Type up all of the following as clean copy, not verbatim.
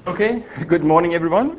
Okay, good morning, everyone.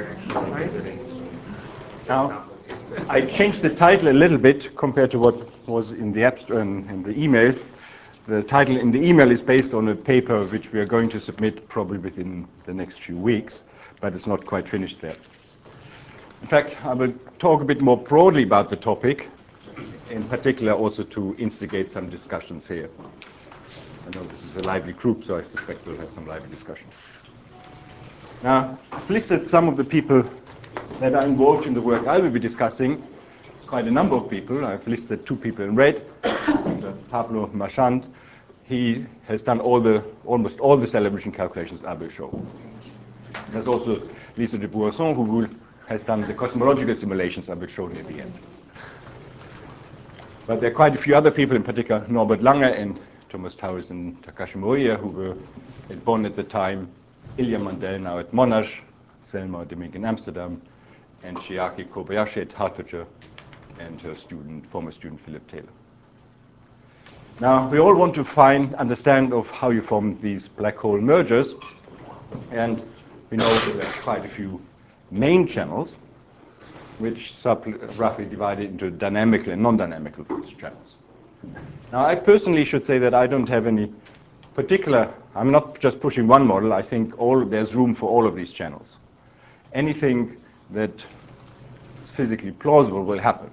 Now, I changed the title a little bit compared to what was in the in the email. The title in the email is based on a paper which we are going to submit probably within the next few weeks, but it's not quite finished yet. In fact, I will talk a bit more broadly about the topic, in particular also to instigate some discussions here. I know this is a lively group, so I suspect we'll have some lively discussion. Now, I've listed some of the people that are involved in the work I will be discussing. It's quite a number of people. I've listed two people in red. Pablo Marchand, he has done almost all the cell evolution calculations I will show. There's also Lisa de Boisson, who has done the cosmological simulations I will show near the end. But there are quite a few other people, in particular Norbert Lange and Thomas Tauris and Takashi Moriya, who were at Bonn at the time, Ilya Mandel now at Monash, Selma Demink in Amsterdam, and Chiaki Kobayashi at Hertfordshire, and her former student Philip Taylor. Now, we all want to understand of how you form these black hole mergers, and we know that there are quite a few main channels, which roughly divided into dynamical and non-dynamical channels. Now, I personally should say that I don't have any particular, I'm not just pushing one model, I think there's room for all of these channels. Anything that is physically plausible will happen.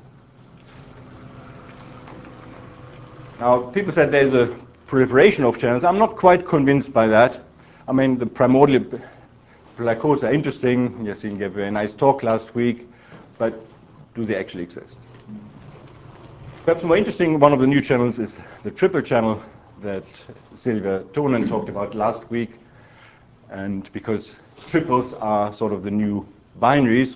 Now, people said there's a proliferation of channels. I'm not quite convinced by that. I mean, the primordial black holes are interesting. Yassine gave a very nice talk last week, but do they actually exist? Perhaps more interesting, one of the new channels is the triple channel that Sylvia Tonen talked about last week. And because triples are sort of the new binaries,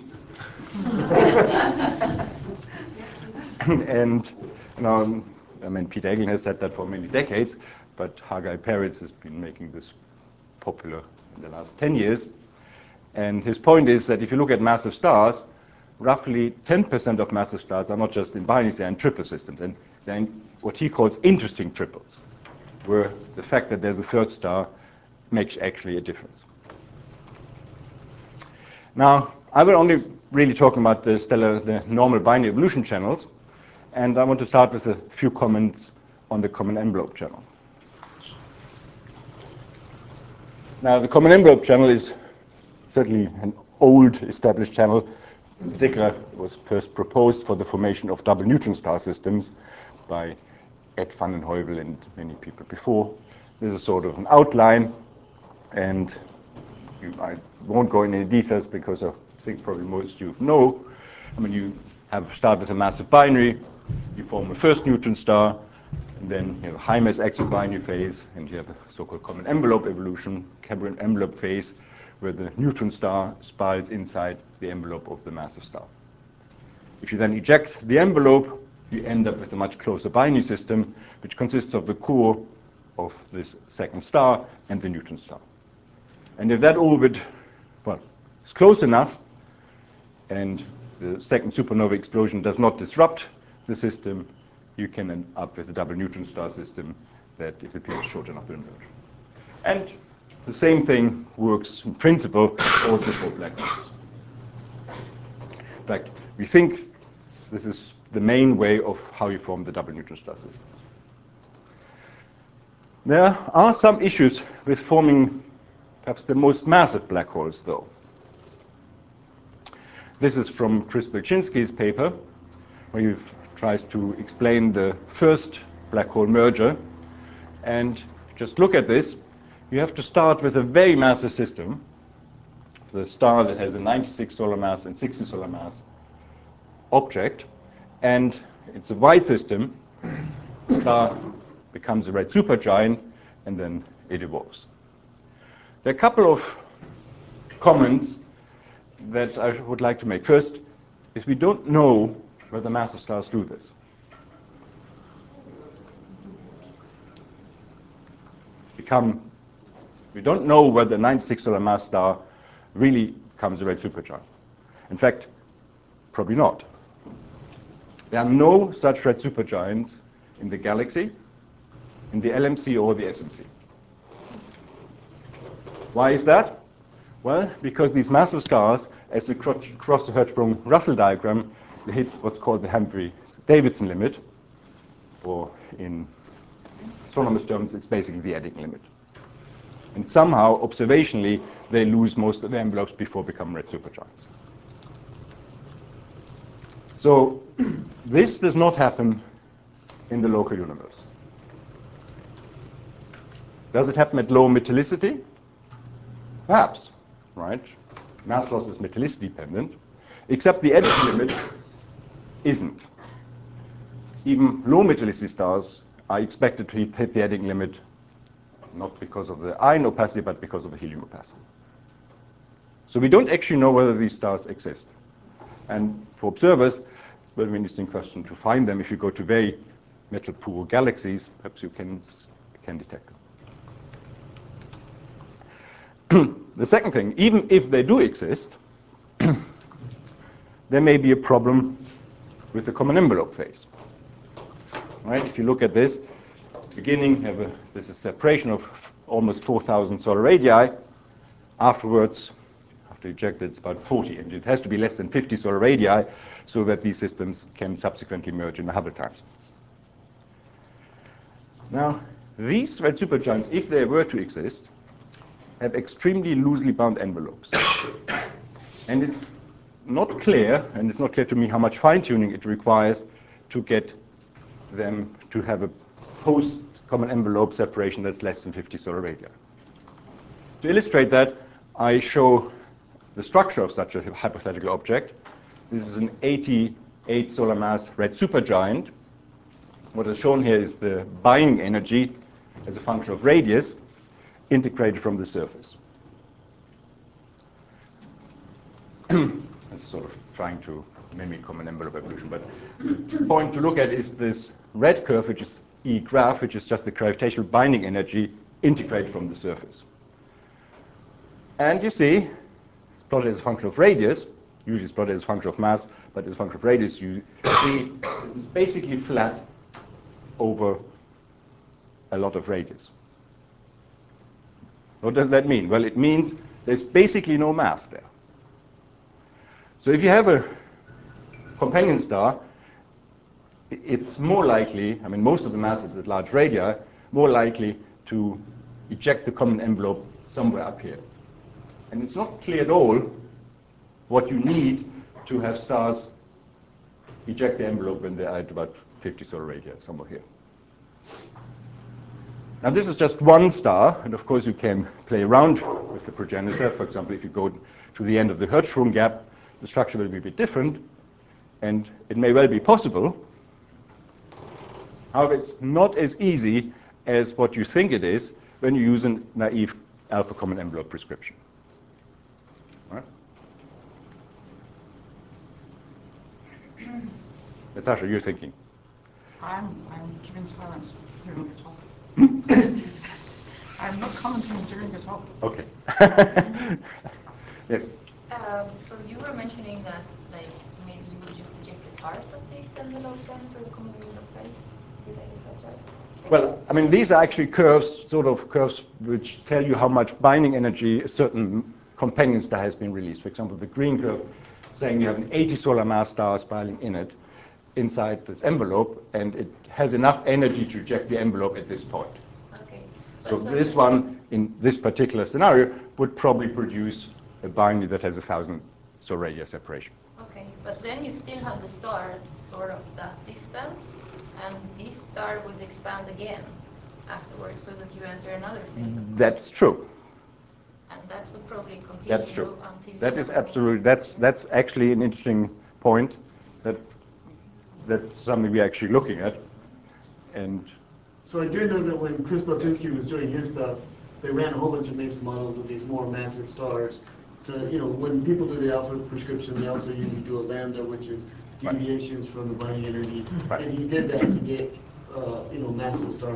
and I mean, Peter Eglen has said that for many decades, but Hargay Peretz has been making this popular in the last 10 years. And his point is that if you look at massive stars, roughly 10% of massive stars are not just in binaries, they're in triple systems. And they're in what he calls interesting triples, where the fact that there's a third star makes actually a difference. Now, I will only really talk about the normal binary evolution channels, and I want to start with a few comments on the common envelope channel. Now, the common envelope channel is certainly an old established channel. In particular, it was first proposed for the formation of double neutron star systems by Ed van den Heuvel and many people before. This is sort of an outline, and I won't go into any details because I think probably most of you know. I mean, you start with a massive binary, you form a first neutron star, and then you have a high mass exobinary phase, and you have a so-called common envelope evolution, Cambrian envelope phase, where the neutron star spirals inside the envelope of the massive star. If you then eject the envelope, you end up with a much closer binary system, which consists of the core of this second star and the neutron star. And if that orbit, is close enough, and the second supernova explosion does not disrupt the system, you can end up with a double neutron star system that, if the period is short enough, will emerge. And the same thing works in principle also for black holes. In fact, we think this is the main way of how you form the double neutron star system. There are some issues with forming perhaps the most massive black holes, though. This is from Chris Belchinski's paper, where he tries to explain the first black hole merger. And just look at this. You have to start with a very massive system, the star that has a 96 solar mass and 60 solar mass object, and it's a wide system. The star becomes a red supergiant, and then it evolves. There are a couple of comments that I would like to make. First is we don't know whether massive stars do this. We don't know whether a 96 solar mass star really becomes a red supergiant. In fact, probably not. There are no such red supergiants in the galaxy, in the LMC or the SMC. Why is that? Well, because these massive stars, as they cross the Hertzsprung-Russell diagram, they hit what's called the Humphrey-Davidson limit, or in astronomers' terms, it's basically the Eddington limit. And somehow, observationally, they lose most of the envelopes before becoming red supergiants. So this does not happen in the local universe. Does it happen at low metallicity? Perhaps, right? Mass loss is metallicity dependent, except the Eddington limit isn't. Even low metallicity stars are expected to hit the Eddington limit, not because of the iron opacity, but because of the helium opacity. So we don't actually know whether these stars exist. And for observers, it's a very interesting question to find them. If you go to very metal-poor galaxies, perhaps you can detect them. The second thing, even if they do exist, there may be a problem with the common envelope phase. Right? If you look at this, beginning, this is separation of almost 4,000 solar radii. Afterwards, after ejected, it's about 40, and it has to be less than 50 solar radii so that these systems can subsequently merge in the Hubble times. Now, these red supergiants, if they were to exist, have extremely loosely bound envelopes. And it's not clear, and it's not clear to me how much fine-tuning it requires to get them to have a post-common envelope separation that's less than 50 solar radii. To illustrate that, I show the structure of such a hypothetical object. This is an 88 solar mass red supergiant. What is shown here is the binding energy as a function of radius integrated from the surface. It's sort of trying to mimic common envelope evolution, but the point to look at is this red curve, which is E graph, which is just the gravitational binding energy integrated from the surface. And you see, it's plotted as a function of radius. Usually it's plotted as a function of mass, but as a function of radius, you see it's basically flat over a lot of radius. What does that mean? Well, it means there's basically no mass there. So if you have a companion star, it's more likely, I mean, most of the mass is at large radii, more likely to eject the common envelope somewhere up here. And it's not clear at all what you need to have stars eject the envelope when they're at about 50 solar radii, somewhere here. Now, this is just one star, and of course you can play around with the progenitor. For example, if you go to the end of the Hertzsprung gap, the structure will be a bit different, and it may well be possible. However, it's not as easy as what you think it is when you use a naive alpha common envelope prescription. Right? Natasha, you're thinking. I'm keeping silence during the talk. I'm not commenting during the talk. Okay. Yes. So you were mentioning that, like, maybe you would just eject a part of this envelope then for the common envelope phase. Did I get that right? Well, I mean, these are actually curves, sort of curves, which tell you how much binding energy a certain companion star has been released. For example, the green curve saying you have an 80 solar mass star spiraling in it, inside this envelope, and it has enough energy to eject the envelope at this point. Okay. So this one, in this particular scenario, would probably produce a binary that has 1,000 solar radii separation. Okay, but then you still have the star at sort of that distance, and this star would expand again afterwards so that you enter another phase. That's true. And that would probably continue. That's true. Until That is absolutely, that's actually an interesting point. That's something we're actually looking at. And so I do know that when Chris Botinsky was doing his stuff, they ran a whole bunch of MESA models of these more massive stars. To, you know, when people do the alpha prescription, they also usually do a lambda, which is deviations from the binding energy. Right. And he did that to get, you know, massive star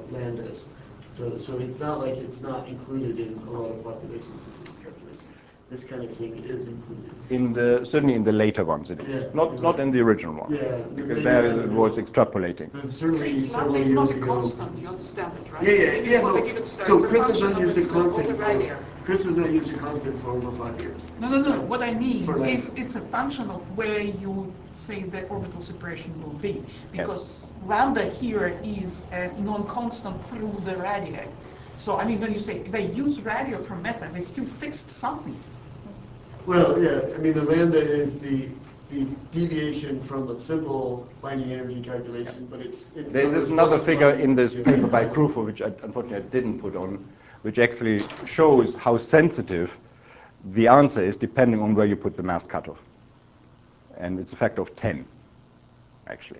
lambdas. So it's not like it's not included in a lot of populations in these calculations. this kind of thing is included. Certainly in the later ones it is. Yeah. Not in the original one. Yeah. Because there it was extrapolating. Certainly It's several not, it's years not a ago. constant, you understand it, right? Yeah. For the No. given star, So it's a Chris has function not of used a its, constant of the radii. Chris has not used a constant for over 5 years. No. What I mean For is lambda. it's a function of where you say the orbital separation will be. Yes. Because lambda here is a non-constant through the radii. So, I mean, when you say they use radio from MESA, they still fixed something. Well, yeah, I mean, the lambda is the deviation from a simple binding energy calculation, but it's There's another figure in this paper by Krufo, which unfortunately I didn't put on, which actually shows how sensitive the answer is depending on where you put the mass cutoff. And it's a factor of 10, actually.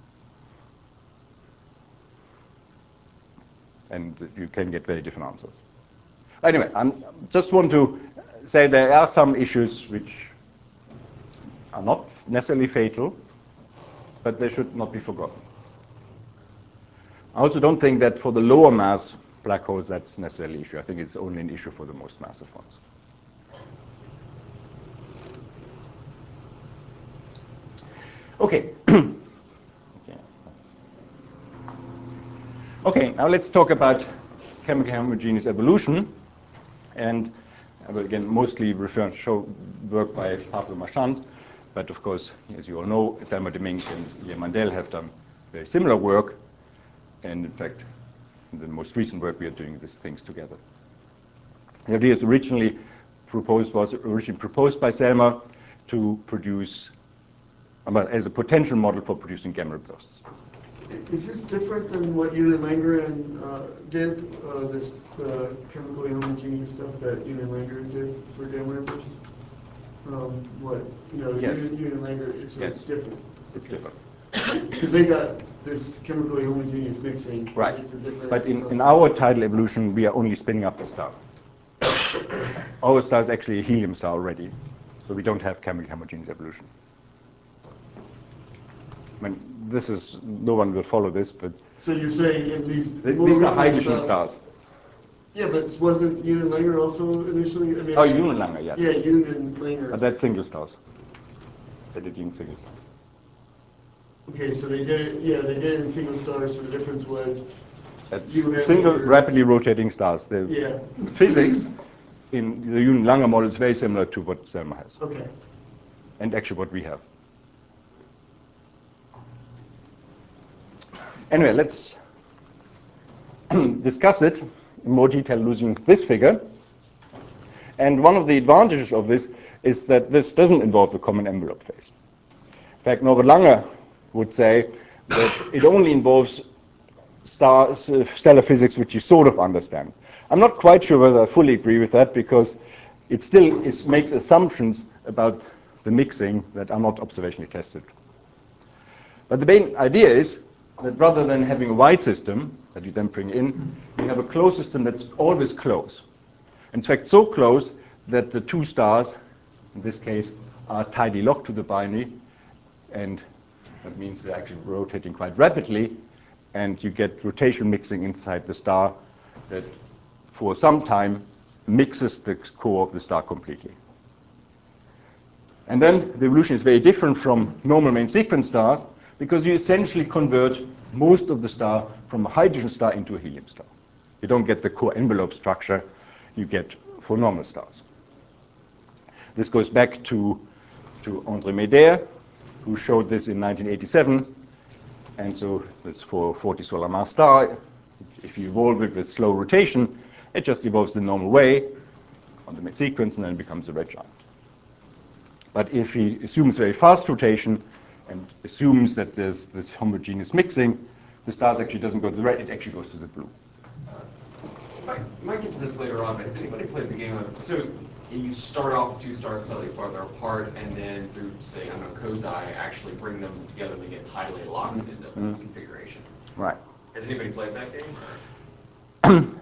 And you can get very different answers. Anyway, I just want to say there are some issues which are not necessarily fatal, but they should not be forgotten. I also don't think that for the lower mass black holes that's necessarily an issue. I think it's only an issue for the most massive ones. Okay. Okay, now let's talk about chemical homogeneous evolution. And I will again mostly refer to show work by Pablo Marchand, but of course, as you all know, Selma de Mink and Ian Mandel have done very similar work. And in fact, in the most recent work, we are doing these things together. The idea was originally proposed by Selma to produce, as a potential model for producing gamma bursts. Is this different than what you and Langren did, this chemically homogeneous stuff that you and Langren did for gamma bursts? Yes. You and Langren, Yes. it's different. It's different. Because they got this chemically homogeneous mixing. Right. It's a different But in our tidal evolution, we are only spinning up the star. Our star is actually a helium star already, so we don't have chemical homogeneous evolution. I mean, this is, no one will follow this, but So you're saying in these more these are recent hydrogen stuff- stars. Yeah, but wasn't Yoon and Langer also initially? I mean, Oh, Yoon and Langer, yes. Yeah, Yoon and Langer. But that's single stars. They did in single stars. Okay, so they did it. Yeah, they did it in single stars. So the difference was. That's You have single your- rapidly rotating stars. The Yeah. physics in the Yoon and Langer model is very similar to what Selma has, Okay. and actually what we have. Anyway, let's discuss it in more detail using this figure. And one of the advantages of this is that this doesn't involve the common envelope phase. In fact, Norbert Langer would say that it only involves stellar physics which you sort of understand. I'm not quite sure whether I fully agree with that, because it still makes assumptions about the mixing that are not observationally tested. But the main idea is that rather than having a wide system that you then bring in, you have a closed system that's always close. In fact, so close that the two stars, in this case, are tightly locked to the binary, and that means they're actually rotating quite rapidly, and you get rotation mixing inside the star that for some time mixes the core of the star completely. And then the evolution is very different from normal main sequence stars, because you essentially convert most of the star from a hydrogen star into a helium star. You don't get the core envelope structure you get for normal stars. This goes back to André Médère, who showed this in 1987. And so this for 40 solar mass star, if you evolve it with slow rotation, it just evolves the normal way on the mid sequence, and then it becomes a red giant. But if he assumes very fast rotation and assumes that there's this homogeneous mixing, the stars actually doesn't go to the red, it actually goes to the blue. You might get to this later on, but has anybody played the game of, so you start off with two stars slightly farther apart, and then through, say, I don't know, Kozai, actually bring them together and they get tidally locked into this configuration. Right. Has anybody played that game?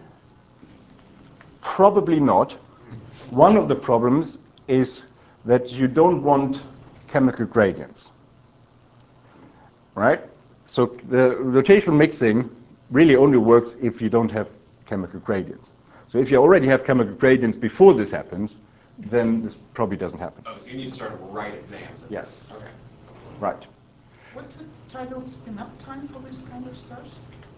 Probably not. One of the problems is that you don't want chemical gradients, right? So the rotational mixing really only works if you don't have chemical gradients. So if you already have chemical gradients before this happens, then this probably doesn't happen. Oh, so you need to start to write exams. Yes. Okay. Right. What would tidal spin-up time for these kind of stars?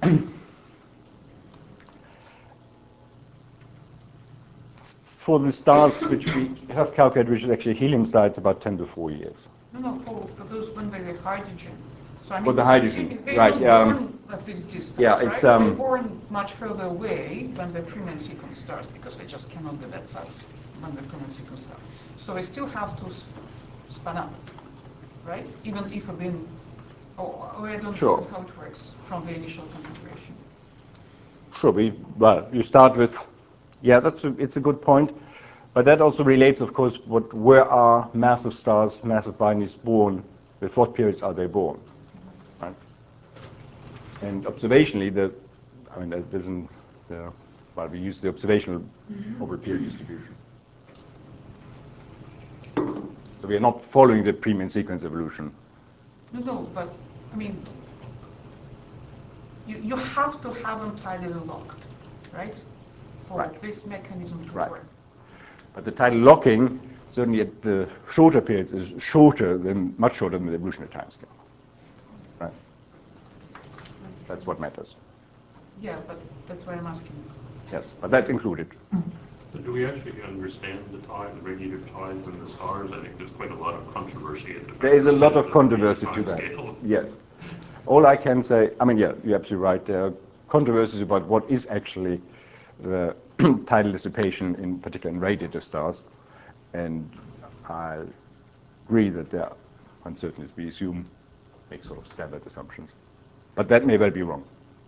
For the stars which we have calculated, which is actually a helium star, it's about 10 to 4 years. No, for those when they have hydrogen. So I mean, For the hydrogen, they right, don't born at this distance, yeah, right? it's, They're born much further away than the Freeman sequence stars because they just cannot be that size when the Freeman sequence star. So they still have to span up, right? Even if they've been, or I don't Sure. understand how it works from the initial configuration. Sure, well, you start with, yeah, it's a good point. But that also relates, of course, where are massive stars, massive binaries born, with what periods are they born, right? And observationally, well, we use the observational over period distribution. So we are not following the Freeman sequence evolution. No, but I mean, you have to have them tidally locked, right? For Right. this mechanism to Right. work. But the tidal locking, certainly at the shorter periods, is much shorter than the evolutionary timescale. Right? That's what matters. Yeah, but that's why I'm asking. Yes, but that's included. But do we actually understand the radiative tides in the stars? I think there's quite a lot of controversy at the There is a lot of the controversy to time that. scales. Yes. All I can say, I mean, yeah, you're absolutely right. There are controversies about what is actually the tidal dissipation, in particular in radiative stars. And I agree that there are uncertainties. We assume, make sort of standard assumptions. But that may well be wrong.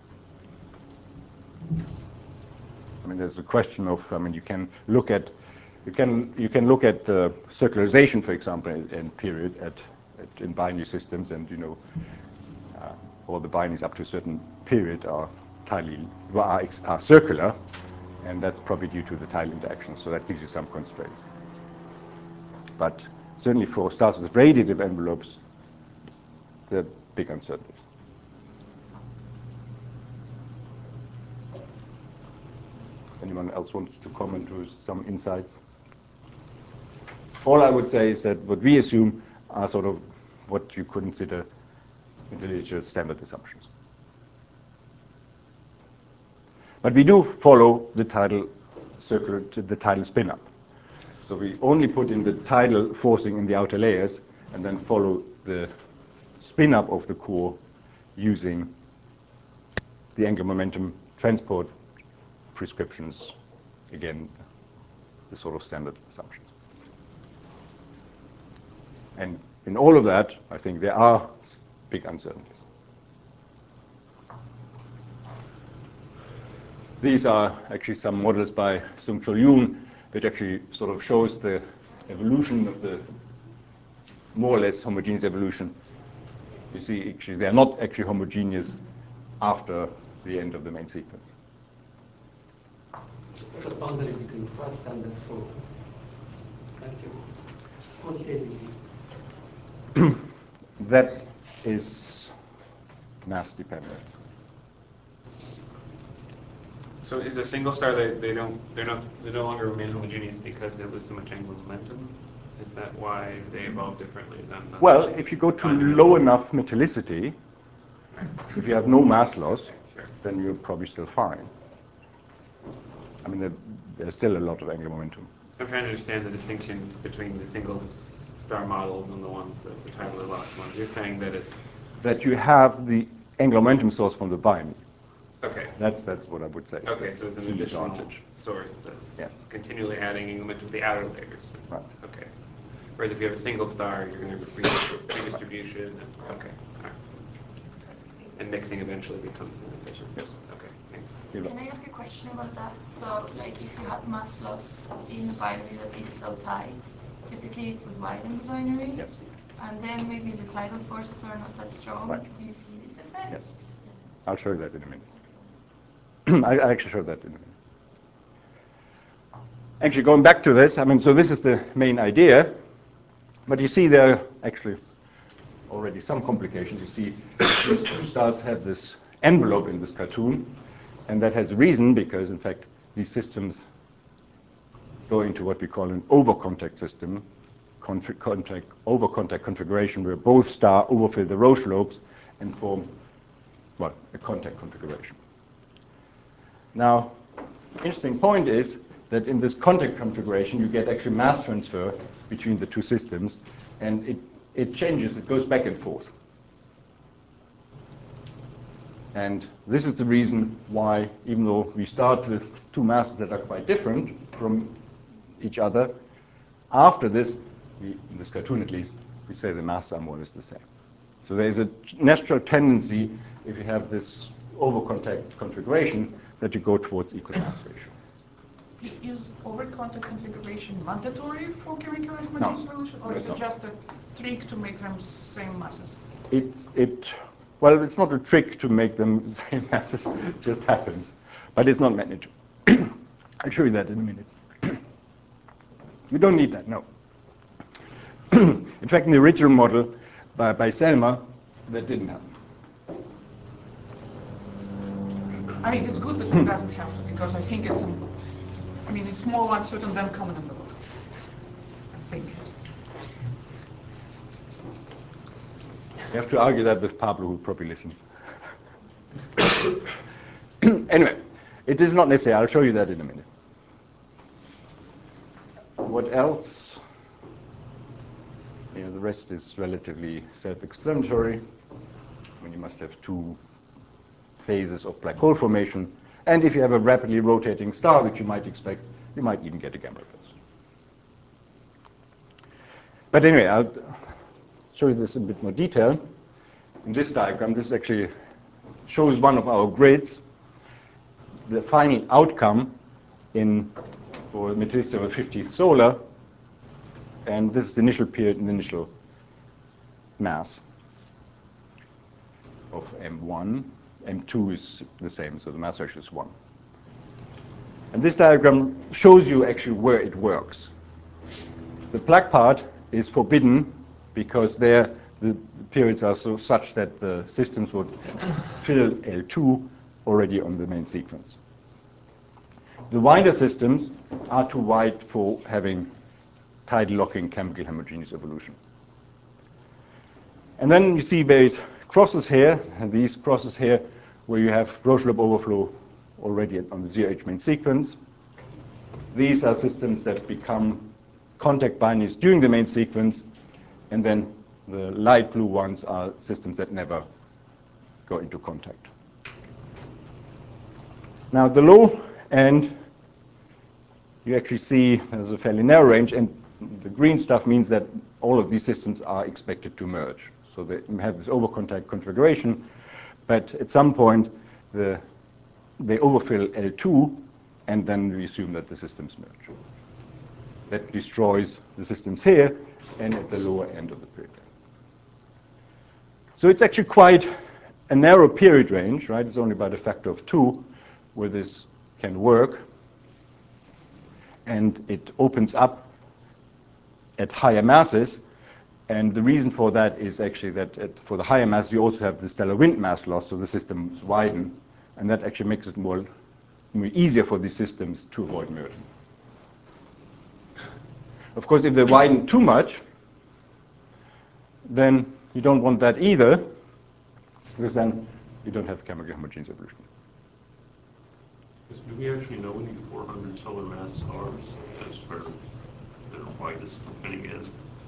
I mean, there's a question of, I mean, you can look at circularization, for example, in period in binary systems, and all the binaries up to a certain period are circular, and that's probably due to the tidal interaction. So that gives you some constraints. But certainly for stars with radiative envelopes, there are big uncertainties. Anyone else wants to comment with some insights? All I would say is that what we assume are sort of what you consider in the literature standard assumptions. But we do follow the tidal spin-up. So we only put in the tidal forcing in the outer layers and then follow the spin-up of the core using the angular momentum transport prescriptions, again, the sort of standard assumptions. And in all of that, I think there are big uncertainties. These are actually some models by Seung-Chul Yoon that actually sort of shows the evolution of the more or less homogeneous evolution. You see, actually, they are not actually homogeneous after the end of the main sequence. The boundary between first and the slope. That's it. Quantitatively. That is mass dependent. So is a single star they no longer remain homogeneous because they lose so much angular momentum? Is that why they evolve differently than the Well, if you go to low enough metallicity, if you have no mass loss, Sure. then you're probably still fine. I mean, there's still a lot of angular momentum. I'm trying to understand the distinction between the single star models and the ones that the tidally locked ones. You're saying that it's That you have the angular momentum source from the binary. okay. That's what I would say. Okay, so it's an Key additional advantage. source that's Yes. continually adding angular momentum to the outer layers. Right. Okay. Whereas if you have a single star, you're going to have redistribution. Okay. All right. And mixing eventually becomes inefficient. Yes. Okay. Thanks. Can I ask a question about that? So, like, if you have mass loss in a binary that is so tight, typically it would widen the binary. Yes. And then maybe the tidal forces are not that strong. Right. Do you see this effect? Yes. I'll show you that in a minute. I actually showed that in a minute. Actually, going back to this, I mean, so this is the main idea, but you see there are actually already some complications. You see these two stars have this envelope in this cartoon, and that has a reason because, in fact, these systems go into what we call an over-contact system, over-contact configuration, where both stars overfill the Roche lobes and form, well, a contact configuration. Now, interesting point is that in this contact configuration, you get actually mass transfer between the two systems, and it changes, it goes back and forth. And this is the reason why, even though we start with two masses that are quite different from each other, after this, in this cartoon at least, we say the masses are more or less the same. So there is a natural tendency, if you have this over-contact configuration, that you go towards equal mass ratio. Is over-contact configuration mandatory for chemical homogeneous solution, or is it just a trick to make them same masses? Well, it's not a trick to make them same masses, it just happens. But it's not mandatory. I'll show you that in a minute. You don't need that, no. In fact, in the original model by Selma, that didn't happen. I mean, it's good that it doesn't have to, because I think it's, it's more uncertain than common in the book, I think. You have to argue that with Pablo, who probably listens. Anyway, it is not necessary. I'll show you that in a minute. What else? The rest is relatively self-explanatory. You must have two phases of black hole formation. And if you have a rapidly rotating star, which you might expect, you might even get a gamma burst. But anyway, I'll show you this in a bit more detail. In this diagram, this actually shows one of our grids, the final outcome for Metallista 50th solar, and this is the initial period and initial mass of M1. M2 is the same, so the mass ratio is 1. And this diagram shows you actually where it works. The black part is forbidden because there the periods are such that the systems would fill L2 already on the main sequence. The wider systems are too wide for having tidal locking chemical homogeneous evolution. And then you see various crosses here, and these crosses here where you have Roche lobe overflow already on the 0H main sequence. These are systems that become contact binaries during the main sequence, and then the light blue ones are systems that never go into contact. Now, the low end, you actually see there's a fairly narrow range, and the green stuff means that all of these systems are expected to merge. So they have this over-contact configuration, but at some point they overfill L2, and then we assume that the systems merge. That destroys the systems here and at the lower end of the period. So it's actually quite a narrow period range, right? It's only about a factor of 2 where this can work. And it opens up at higher masses. And the reason for that is actually that for the higher mass, you also have the stellar wind mass loss, so the systems widen. And that actually makes it more easier for these systems to avoid merging. Of course, if they widen too much, then you don't want that either, because then you don't have chemical homogeneous evolution. Do we actually know any 400 solar mass stars as where their widest thing is?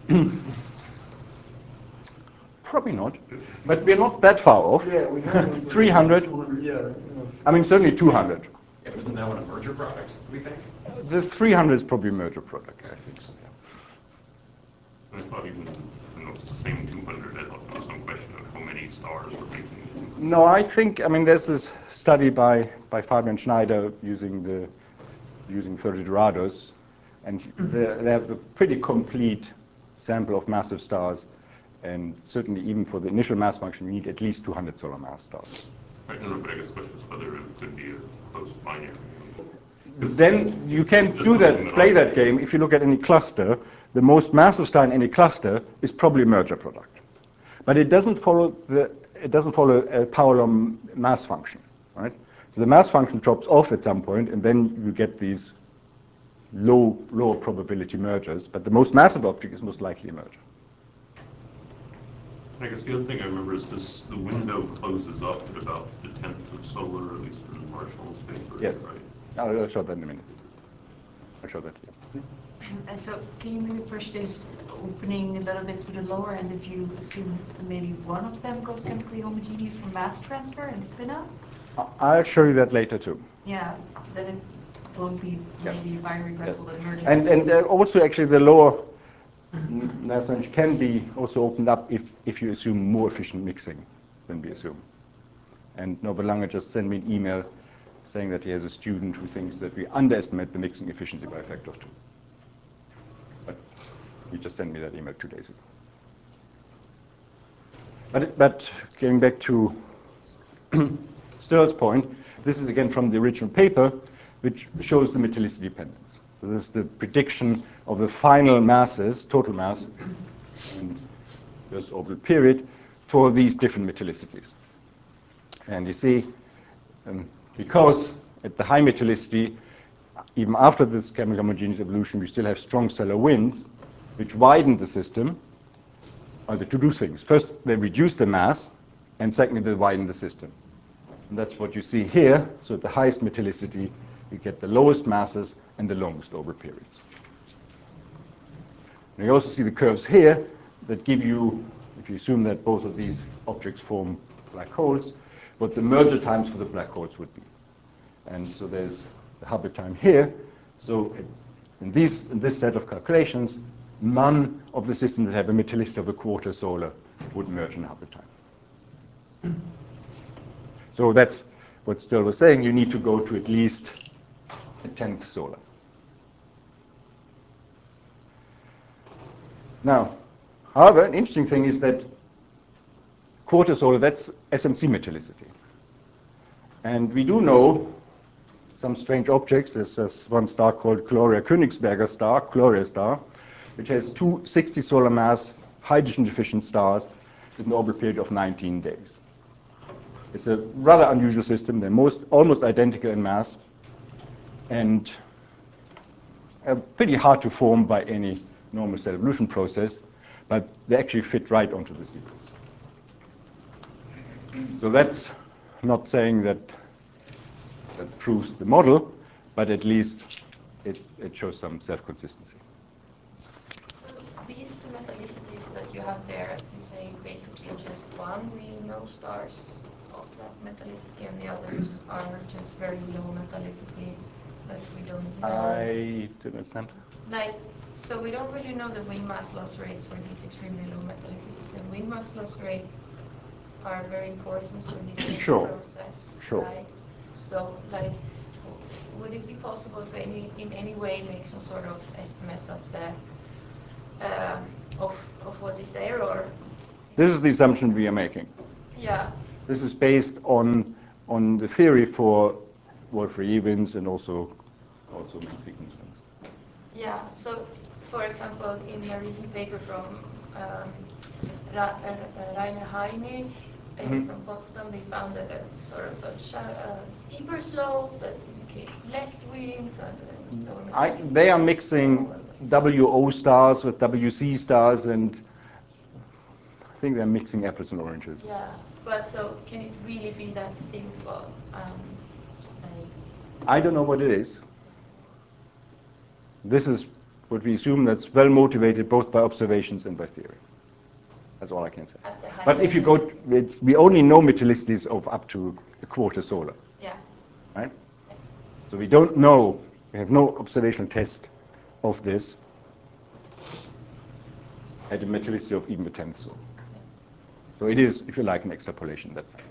Probably not, but we're not that far off. Yeah, we have 300. 200, yeah. I mean, certainly 200. Yeah, but isn't that one a merger product, we think? The 300 is probably a merger product, I think so, yeah. I thought even saying 200, I thought there was some question of how many stars were making it. No, I think, there's this study by Fabian Schneider using 30 Dorados, and they have a pretty complete sample of massive stars, and certainly even for the initial mass function, you need at least 200 solar mass stars. Right, no, but I guess the question is whether it could be a close binary. Then you can play that game if you look at any cluster. The most massive star in any cluster is probably a merger product. But it doesn't follow a power law mass function, right? So the mass function drops off at some point, and then you get these lower probability mergers, but the most massive object is most likely a merger. I guess the other thing I remember is the window closes up at about the 10th of solar, at least in Marshall's paper, Yes. right? I'll show that in a minute. I'll show that here. And so can you maybe push this opening a little bit to the lower end if you assume maybe one of them goes chemically homogeneous from mass transfer and spin up? I'll show you that later too. Yeah, then it won't be maybe bioregrettable Yes. emerging. And also actually the lower mass range can be also opened up if you assume more efficient mixing than we assume. And Norbert Lange just sent me an email saying that he has a student who thinks that we underestimate the mixing efficiency by a factor of 2. But he just sent me that email 2 days ago. But getting back to Stirl's point, this is again from the original paper, which shows the metallicity dependence. So this is the prediction of the final masses, total mass, in this orbital period for these different metallicities. And you see, because at the high metallicity, even after this chemical homogeneous evolution, we still have strong stellar winds, which widen the system, to do things. First, they reduce the mass, and secondly, they widen the system. And that's what you see here. So at the highest metallicity, you get the lowest masses and the longest orbital periods. And you also see the curves here that give you, if you assume that both of these objects form black holes, what the merger times for the black holes would be. And so there's the Hubble time here. So in this set of calculations, none of the systems that have a metallicity of a quarter solar would merge in Hubble time. So that's what Stirl was saying. You need to go to at least a 10th solar. Now, however, an interesting thing is that quarter solar, that's SMC metallicity. And we do know some strange objects. There's this one star called Gloria-Königsberger star, Gloria star, which has two 60 solar mass hydrogen-deficient stars with an orbital period of 19 days. It's a rather unusual system. They're almost identical in mass and pretty hard to form by any normal cell evolution process, but they actually fit right onto the sequence. So that's not saying that proves the model, but at least it shows some self-consistency. So these metallicities that you have there, as you say, basically just one, we know stars of that metallicity, and the others are just very low metallicity that we don't know. I don't understand. So we don't really know the wind mass loss rates for these extremely low metallicities, and wind mass loss rates are very important for this Sure. process. Sure. Right? So, would it be possible to in any way make some sort of estimate of the of what is there, or? This is the assumption we are making. Yeah. This is based on the theory for Wolf-Rayet winds and also main sequence winds. Yeah. So, for example, in a recent paper from Rainer Heinig from Potsdam, they found a sort of a steeper slope that indicates less winds. And they are mixing WO stars with WC stars, and I think they're mixing apples and oranges. Yeah, but so can it really be that simple? I don't know what it is. This is what we assume that's well motivated both by observations and by theory. That's all I can say. But if you go, we only know metallicities of up to a quarter solar. Yeah. Right? So we don't know, we have no observational test of this at a metallicity of even a 10th solar. So it is, if you like, an extrapolation in that sense.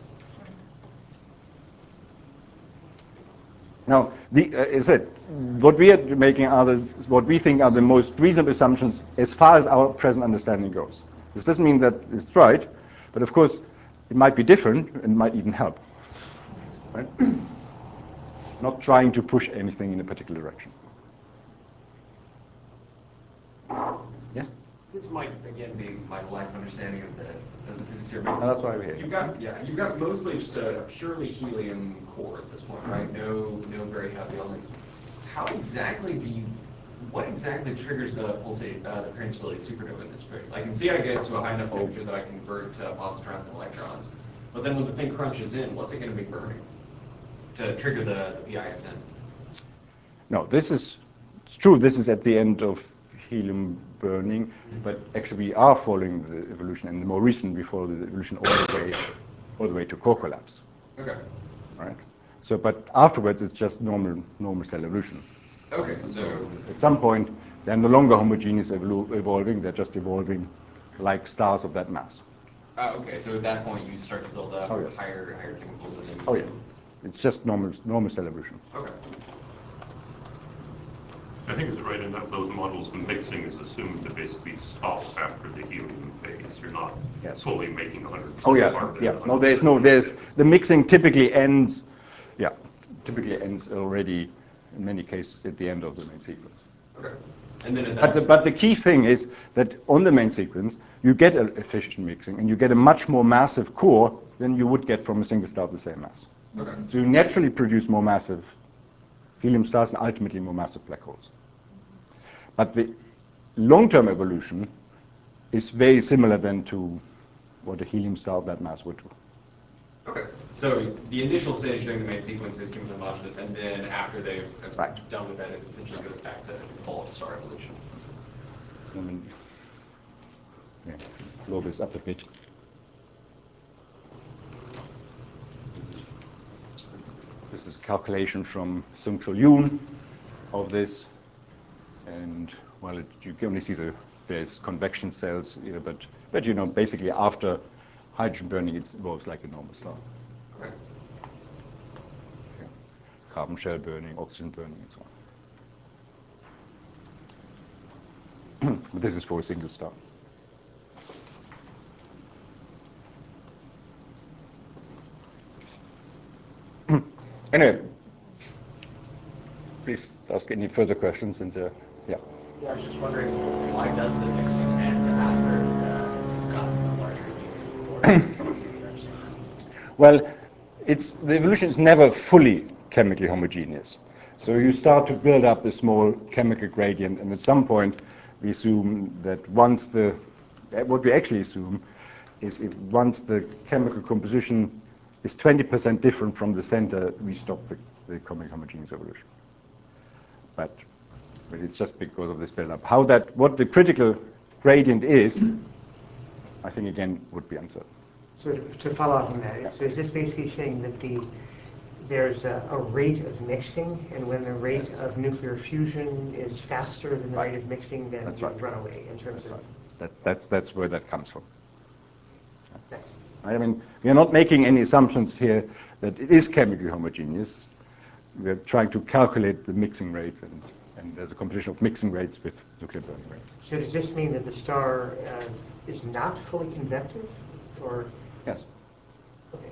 Now, as I said, what we are making what we think are the most reasonable assumptions as far as our present understanding goes. This doesn't mean that it's right, but of course, it might be different and might even help. Right? Not trying to push anything in a particular direction. Yes? This might, again, be my lack of understanding of the physics here. But that's why we're here. You've got mostly just a purely helium core at this point, right? No very heavy elements. How exactly do you what exactly triggers the pulsate, the transferability supernova in this case? I can see I get to a high enough temperature that I convert positrons and electrons, but then when the thing crunches in, what's it going to be burning to trigger the PISN? No, it's true, this is at the end of helium burning, but actually we are following the evolution, and the more recent we follow the evolution all the way to core collapse. Okay. Right? So, but afterwards it's just normal cell evolution. Okay, so at some point they're no longer homogeneous evolving, they're just evolving like stars of that mass. okay, so at that point you start to build up yes. higher chemicals and then... Oh yeah, it's just normal cell evolution. Okay. I think it's right in those models, the mixing is assumed to basically stop after the helium phase. You're not fully making 100% Oh yeah, carbon. yeah. No, there's the mixing typically ends already in many cases at the end of the main sequence. Okay. And then but the key thing is that on the main sequence you get an efficient mixing and you get a much more massive core than you would get from a single star of the same mass. Okay. So you naturally produce more massive helium stars and ultimately more massive black holes. But the long-term evolution is very similar then to what a helium star of that mass would do. Okay. So the initial stage during the main sequence is chemically homogeneous, and then after they've done with that, it essentially goes back to all star evolution. Let me blow this up a bit. This is a calculation from Sung-Chul Yoon of this. And well, you can only see there's convection cells here, but you know, basically after hydrogen burning, it evolves like a normal star. Okay. Yeah. Carbon shell burning, oxygen burning, and so on. But this is for a single star. Anyway, please ask any further questions. Yeah, I was just wondering, why does the mixing end after you've gotten a larger unit? Well, the evolution is never fully chemically homogeneous. So you start to build up a small chemical gradient, and at some point we assume that what we actually assume is once the chemical composition is 20% different from the center, we stop the chemically homogeneous evolution. But it's just because of this build-up. What the critical gradient is, I think again would be uncertain. So to follow up on that, so is this basically saying that there's a rate of mixing, and when the rate of nuclear fusion is faster than the rate of mixing, then you run away in terms of... That's where that comes from. Thanks. I mean, we are not making any assumptions here that it is chemically homogeneous. We are trying to calculate the mixing rates, and there's a competition of mixing rates with nuclear burning rates. So does this mean that the star is not fully convective, or? Yes. Okay.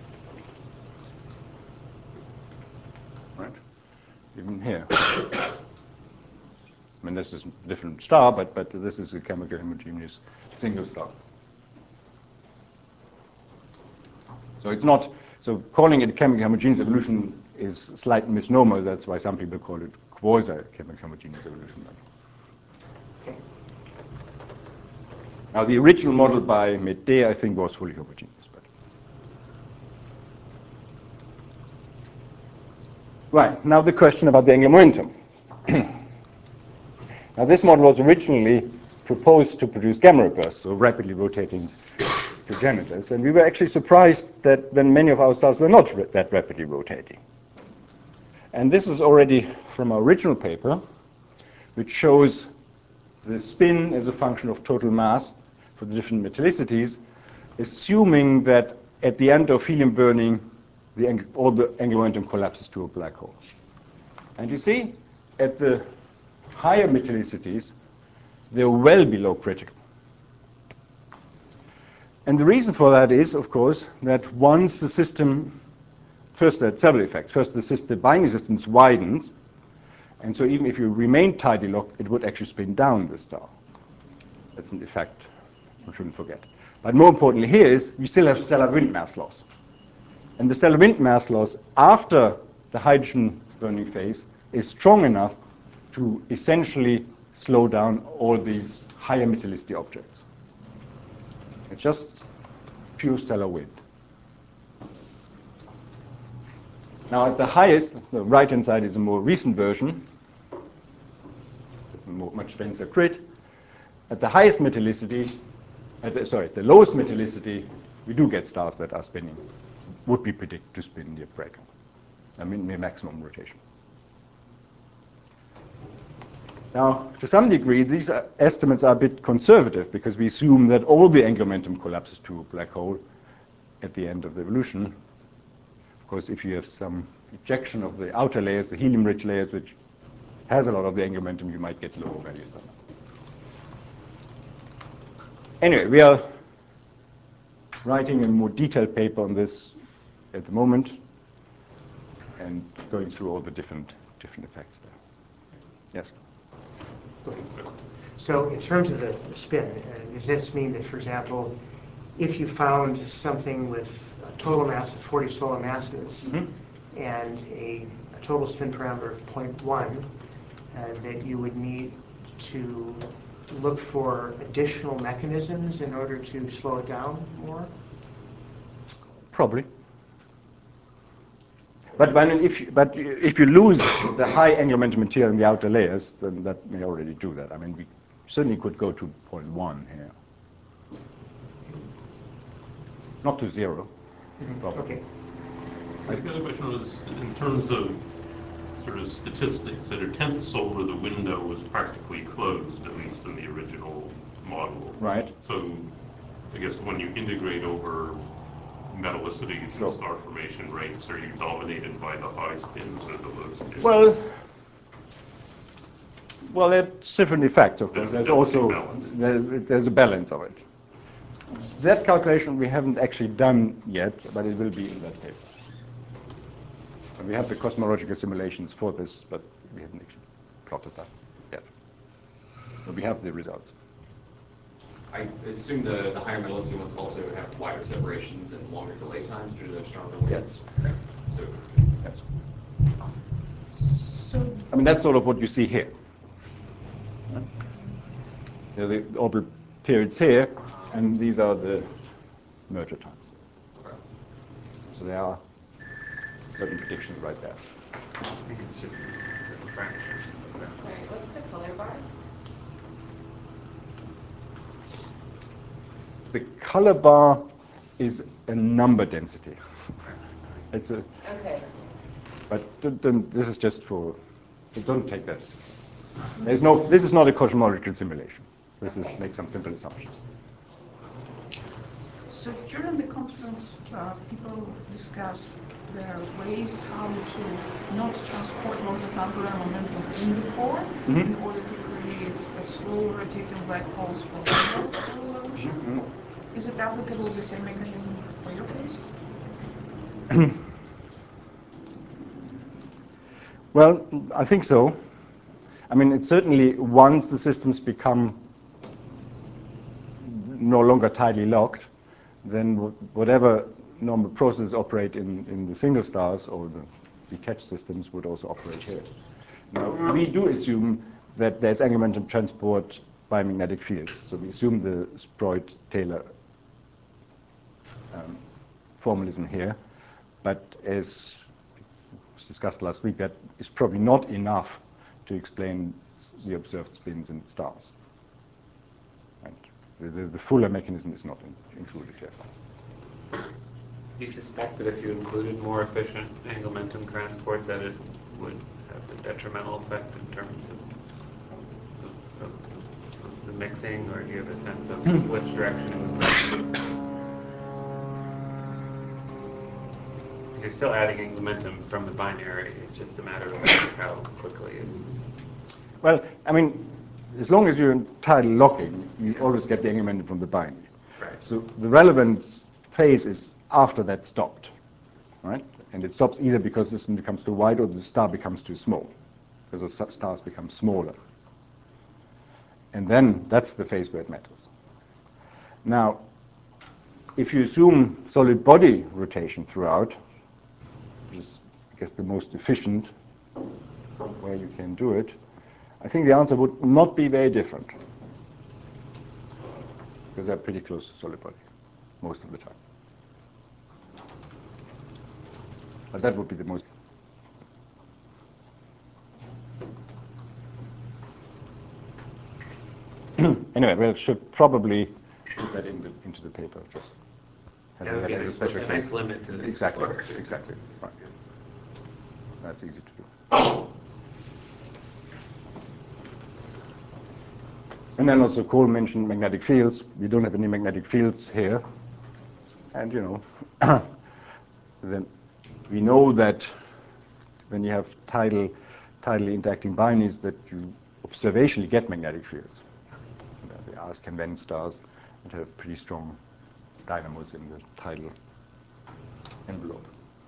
Right. Even here. I mean, this is a different star, but this is a chemically homogeneous single star. So it's not, so calling it chemically homogeneous evolution is a slight misnomer. That's why some people call it quasi-chemically homogeneous evolution. Okay. Now, the original model by Médé, I think, was fully homogeneous. Right, now the question about the angular momentum. Now, this model was originally proposed to produce gamma bursts, so rapidly rotating progenitors, and we were actually surprised that when many of our stars were not that rapidly rotating. And this is already from our original paper, which shows the spin as a function of total mass for the different metallicities, assuming that at the end of helium burning, all the angular momentum collapses to a black hole. And you see, at the higher metallicities, they're well below critical. And the reason for that is, of course, that once the system, first there are several effects. First, the binding system widens, and so even if you remain tightly locked, it would actually spin down the star. That's an effect we shouldn't forget. But more importantly here is we still have stellar wind mass loss. And the stellar wind mass loss after the hydrogen burning phase is strong enough to essentially slow down all these higher metallicity objects. It's just pure stellar wind. Now at the highest, the right-hand side is a more recent version, much denser grid. At the highest metallicity, the lowest metallicity, we do get stars that are spinning, would be predicted to spin near breakout, I mean near maximum rotation. Now, to some degree, these estimates are a bit conservative because we assume that all the angular momentum collapses to a black hole at the end of the evolution. Of course, if you have some ejection of the outer layers, the helium-rich layers, which has a lot of the angular momentum, you might get lower values than that. Anyway, we are writing a more detailed paper on this at the moment and going through all the different effects there. Yes? So in terms of the spin, does this mean that, for example, if you found something with a total mass of 40 solar masses and a total spin parameter of 0.1, that you would need to look for additional mechanisms in order to slow it down more? Probably. But if you lose the high angular momentum material in the outer layers, then that may already do that. I mean, we certainly could go to 0.1 here. Not to 0. Okay. The other question was, in terms of sort of statistics, at a 10th solar, the window was practically closed, at least in the original model. Right. So I guess when you integrate over metallicities Sure. and star formation rates, are you dominated by the high spins or the low spins? Well, there's different effects, of course. There's also there's a balance of it. That calculation we haven't actually done yet, but it will be in that paper. And we have the cosmological simulations for this, but we haven't actually plotted that yet. But we have the results. I assume the higher metallicity ones also have wider separations and longer delay times due to their stronger winds. Yes. So, Yes. So, I mean, that's sort of what you see here. The orbital periods here, and these are the merger times. okay. So there are certain predictions right there. I think it's just a fraction. Sorry, what's the color bar? The color bar is a number density. It's a, Okay. but this is just for, don't take that. There's no, this is not a cosmological simulation. This is make some simple assumptions. so during the conference, people discussed there are ways how to not transport lots of angular momentum in the core in order to create a slow rotating black holes for evolution. Is it applicable the same mechanism for your case? Well, I think so. I mean, it's certainly once the systems become no longer tightly locked, then whatever normal processes operate in the single stars or the detached systems would also operate here. Now, we do assume that there's angular momentum transport by magnetic fields. So we assume the Sproyd-Taylor formalism here. But as was discussed last week, that is probably not enough to explain the observed spins in stars. And the fuller mechanism is not included here. Do you suspect that if you included more efficient angular momentum transport, that it would have a detrimental effect in terms of the mixing, or do you have a sense of which direction it would go? Because you're still adding angular momentum from the binary. It's just a matter of how quickly it's... Well, I mean, as long as you're in tidal locking, you always get the angular momentum from the binary. Right. So the relevant phase is after that stopped, right? And it stops either because the system becomes too wide or the star becomes too small, because the stars become smaller. And then that's the phase where it matters. Now, if you assume solid body rotation throughout, which is, I guess, the most efficient way you can do it, I think the answer would not be very different, because they're pretty close to solid body most of the time. But that would be the most. Anyway, we should probably put that into the paper. Just having that as a special a case. nice limit to the Exactly. work. Exactly. Right. That's easy to do. And then also Cole mentioned magnetic fields. We don't have any magnetic fields here. And then we know that when you have tidally interacting binaries that you observationally get magnetic fields. The R's can bend stars that have pretty strong dynamos in the tidal envelope.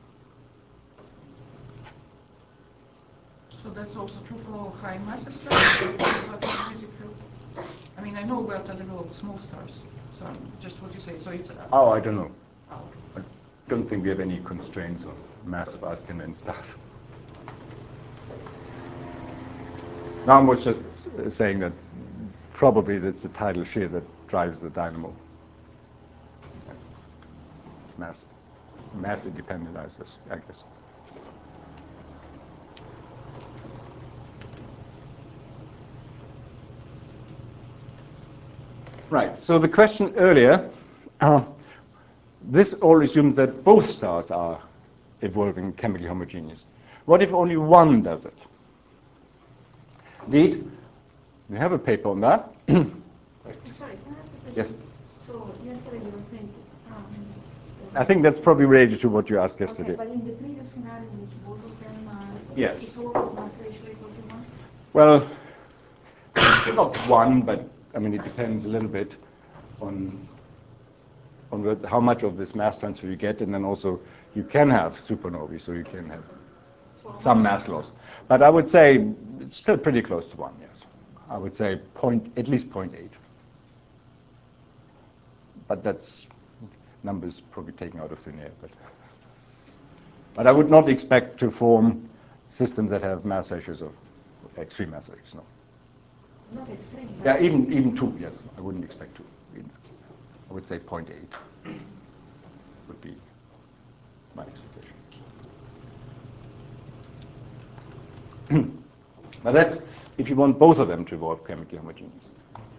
So that's also true for high mass stars? About magnetic field? I mean, I know where to develop small stars, so just what you say. So it's. Oh, I don't know. Oh. I don't think we have any constraints on mass of Askin stars. Now I was just saying that probably it's the tidal shear that drives the dynamo. It's mass independent, I guess. Right, so the question earlier, this all assumes that both stars are evolving chemically homogeneous. What if only one does it? Indeed, we have a paper on that. Sorry, can I ask a question? Yes. So yesterday you were saying. I think that's probably related to what you asked yesterday. Okay, but in the previous scenario in which both of them are, Yes. it's always mass ratio equal to 1? Well, not one, but I mean it depends a little bit on how much of this mass transfer you get, and then also you can have supernovae, so you can have some mass loss. But I would say it's still pretty close to 1, yes. I would say at least 0.8. But that's numbers probably taken out of thin air. But I would not expect to form systems that have mass ratios of extreme mass ratios, no. Not extreme. Yeah, even 2, yes. I wouldn't expect 2. I would say 0.8 would be my expectation. Now that's if you want both of them to evolve chemically homogeneous.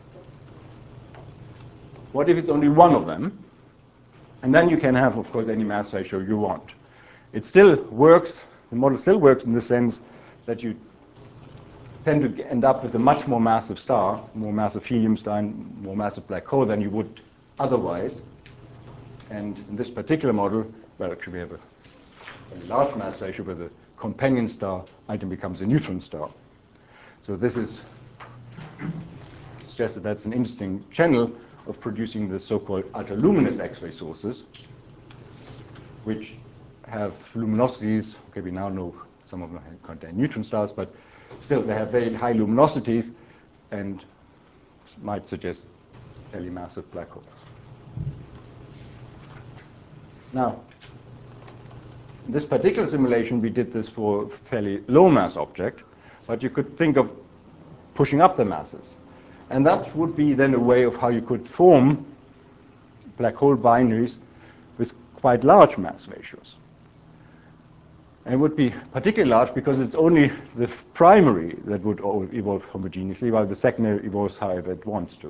What if it's only one of them? And then you can have, of course, any mass ratio you want. It still works, the model still works in the sense that you tend to end up with a much more massive star, more massive helium star, and more massive black hole than you would otherwise. And in this particular model, well, actually we have a large mass ratio where the companion star item becomes a neutron star. So this suggests that that's an interesting channel of producing the so-called ultraluminous X-ray sources, which have luminosities. Okay, we now know some of them contain neutron stars, but still they have very high luminosities and might suggest fairly massive black holes. Now, in this particular simulation, we did this for a fairly low mass object, but you could think of pushing up the masses. And that would be then a way of how you could form black hole binaries with quite large mass ratios. And it would be particularly large because it's only the primary that would evolve homogeneously, while the secondary evolves however it wants to.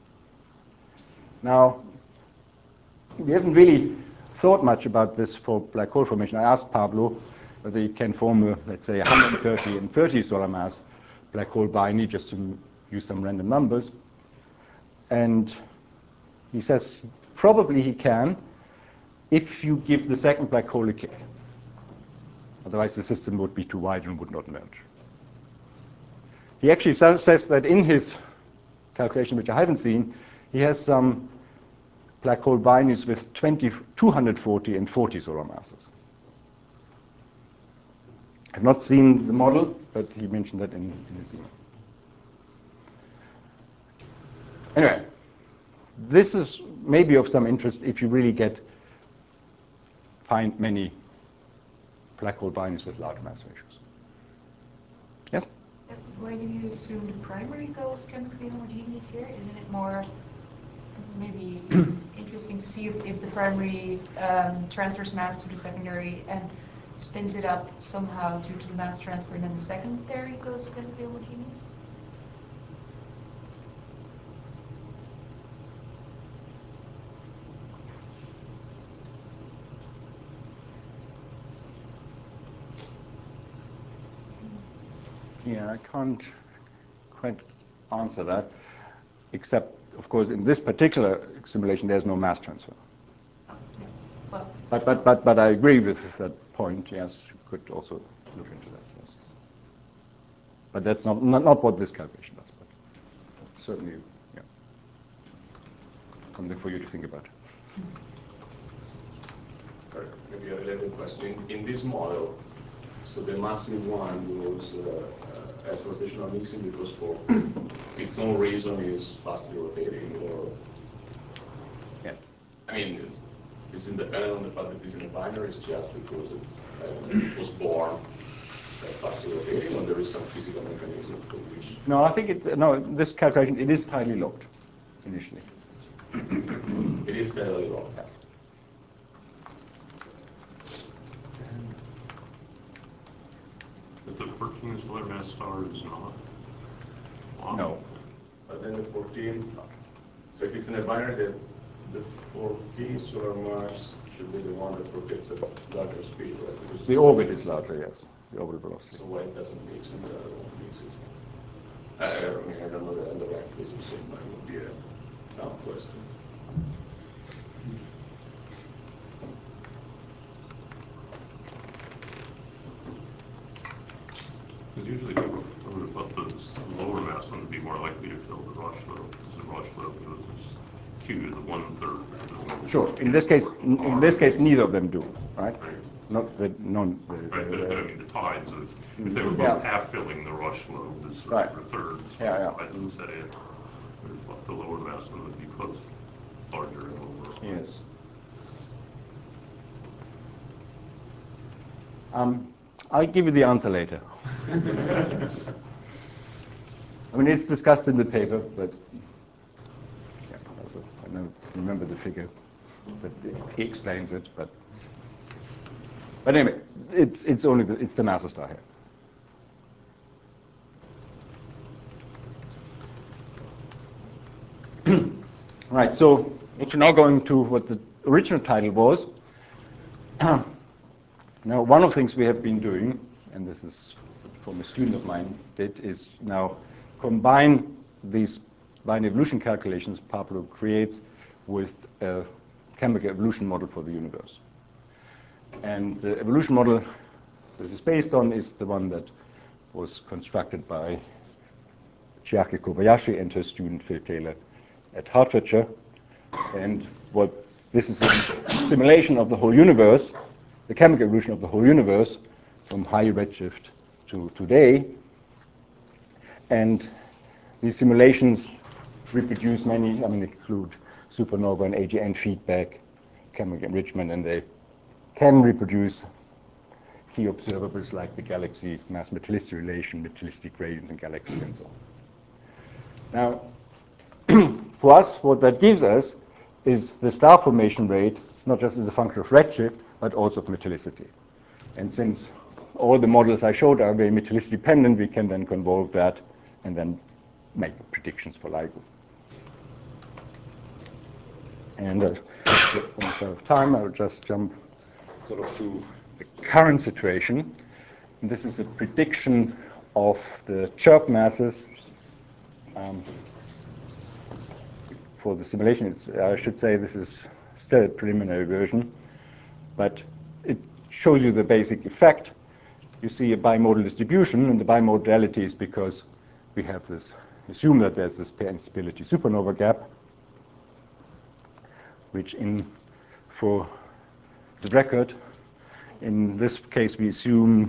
Now, we haven't really thought much about this for black hole formation. I asked Pablo whether he can form, let's say, 130 and 30 solar mass black hole binary, just to use some random numbers. And he says probably he can if you give the second black hole a kick. Otherwise, the system would be too wide and would not merge. He actually says that in his calculation, which I haven't seen, he has some black hole binaries with 240 and 40 solar masses. I've not seen the model, but he mentioned that in his email. Anyway, this is maybe of some interest if you really find many black hole binaries with large mass ratios. Yes? Why do you assume the primary goes chemically homogeneous here? Isn't it more maybe interesting to see if the primary transfers mass to the secondary and spins it up somehow due to the mass transfer, and then the secondary goes chemically homogeneous? Yeah, I can't quite answer that, except, of course, in this particular simulation, there's no mass transfer. Well, But I agree with that point, yes, you could also look into that, yes. But that's not what this calculation does, but certainly, yeah, something for you to think about. Maybe a related question. In this model, so the massive one was as rotational mixing because for its own reason is fastly rotating, or Yeah. I mean, it's independent on the fact that it's in a binary. It's just because it was born fastly rotating, or there is some physical mechanism for which. No, I think this calculation, it is tightly locked initially. It is tightly locked. But the 14 solar mass star is not. Wow. No. But then the 14, so if it's in a binary, the 14 solar mass should be the one that rotates at larger speed, right? Because The orbit is larger, yes, the orbital velocity. So why it doesn't mix and the other one mixes? I mean, I don't know the underlying physics, so that would be a dumb question. Because usually I would have thought the lower mass one would be more likely to fill the Roche flow, because the Roche flow goes Q to the 1/3. Sure. In this case, neither of them do, right? Not the non. Right, but I mean the tides of if they were both half filling, the Roche flow was Right. a third. So Yeah, the yeah. tides would set in. I would have thought the lower mass one would be close, larger and lower. Yes. I'll give you the answer later. I mean, it's discussed in the paper, but yeah, also, I don't remember the figure, but he explains it. But anyway, it's the massive star here. Right. So if you're now going to what the original title was. Now, one of the things we have been doing, and this is from a student of mine did, is now combine these binary evolution calculations Pablo creates with a chemical evolution model for the universe. And the evolution model this is based on is the one that was constructed by Chiaki Kobayashi and her student Phil Taylor at Hertfordshire. And this is a simulation of the whole universe, the chemical evolution of the whole universe from high redshift to today. And these simulations reproduce many, include supernova and AGN feedback, chemical enrichment, and they can reproduce key observables like the galaxy mass metallicity relation, metallicity gradients in galaxies, and so on. Now, for us, what that gives us is the star formation rate, not just as a function of redshift, but also of metallicity. And since all the models I showed are very metallicity dependent, we can then convolve that and then make predictions for LIGO. And out of time, I'll just jump sort of to the current situation. And this is a prediction of the chirp masses for the simulation. I should say this is still a preliminary version, but it shows you the basic effect. You see a bimodal distribution, and the bimodality is because we have this, assume that there's this pair instability supernova gap, which for the record, in this case we assume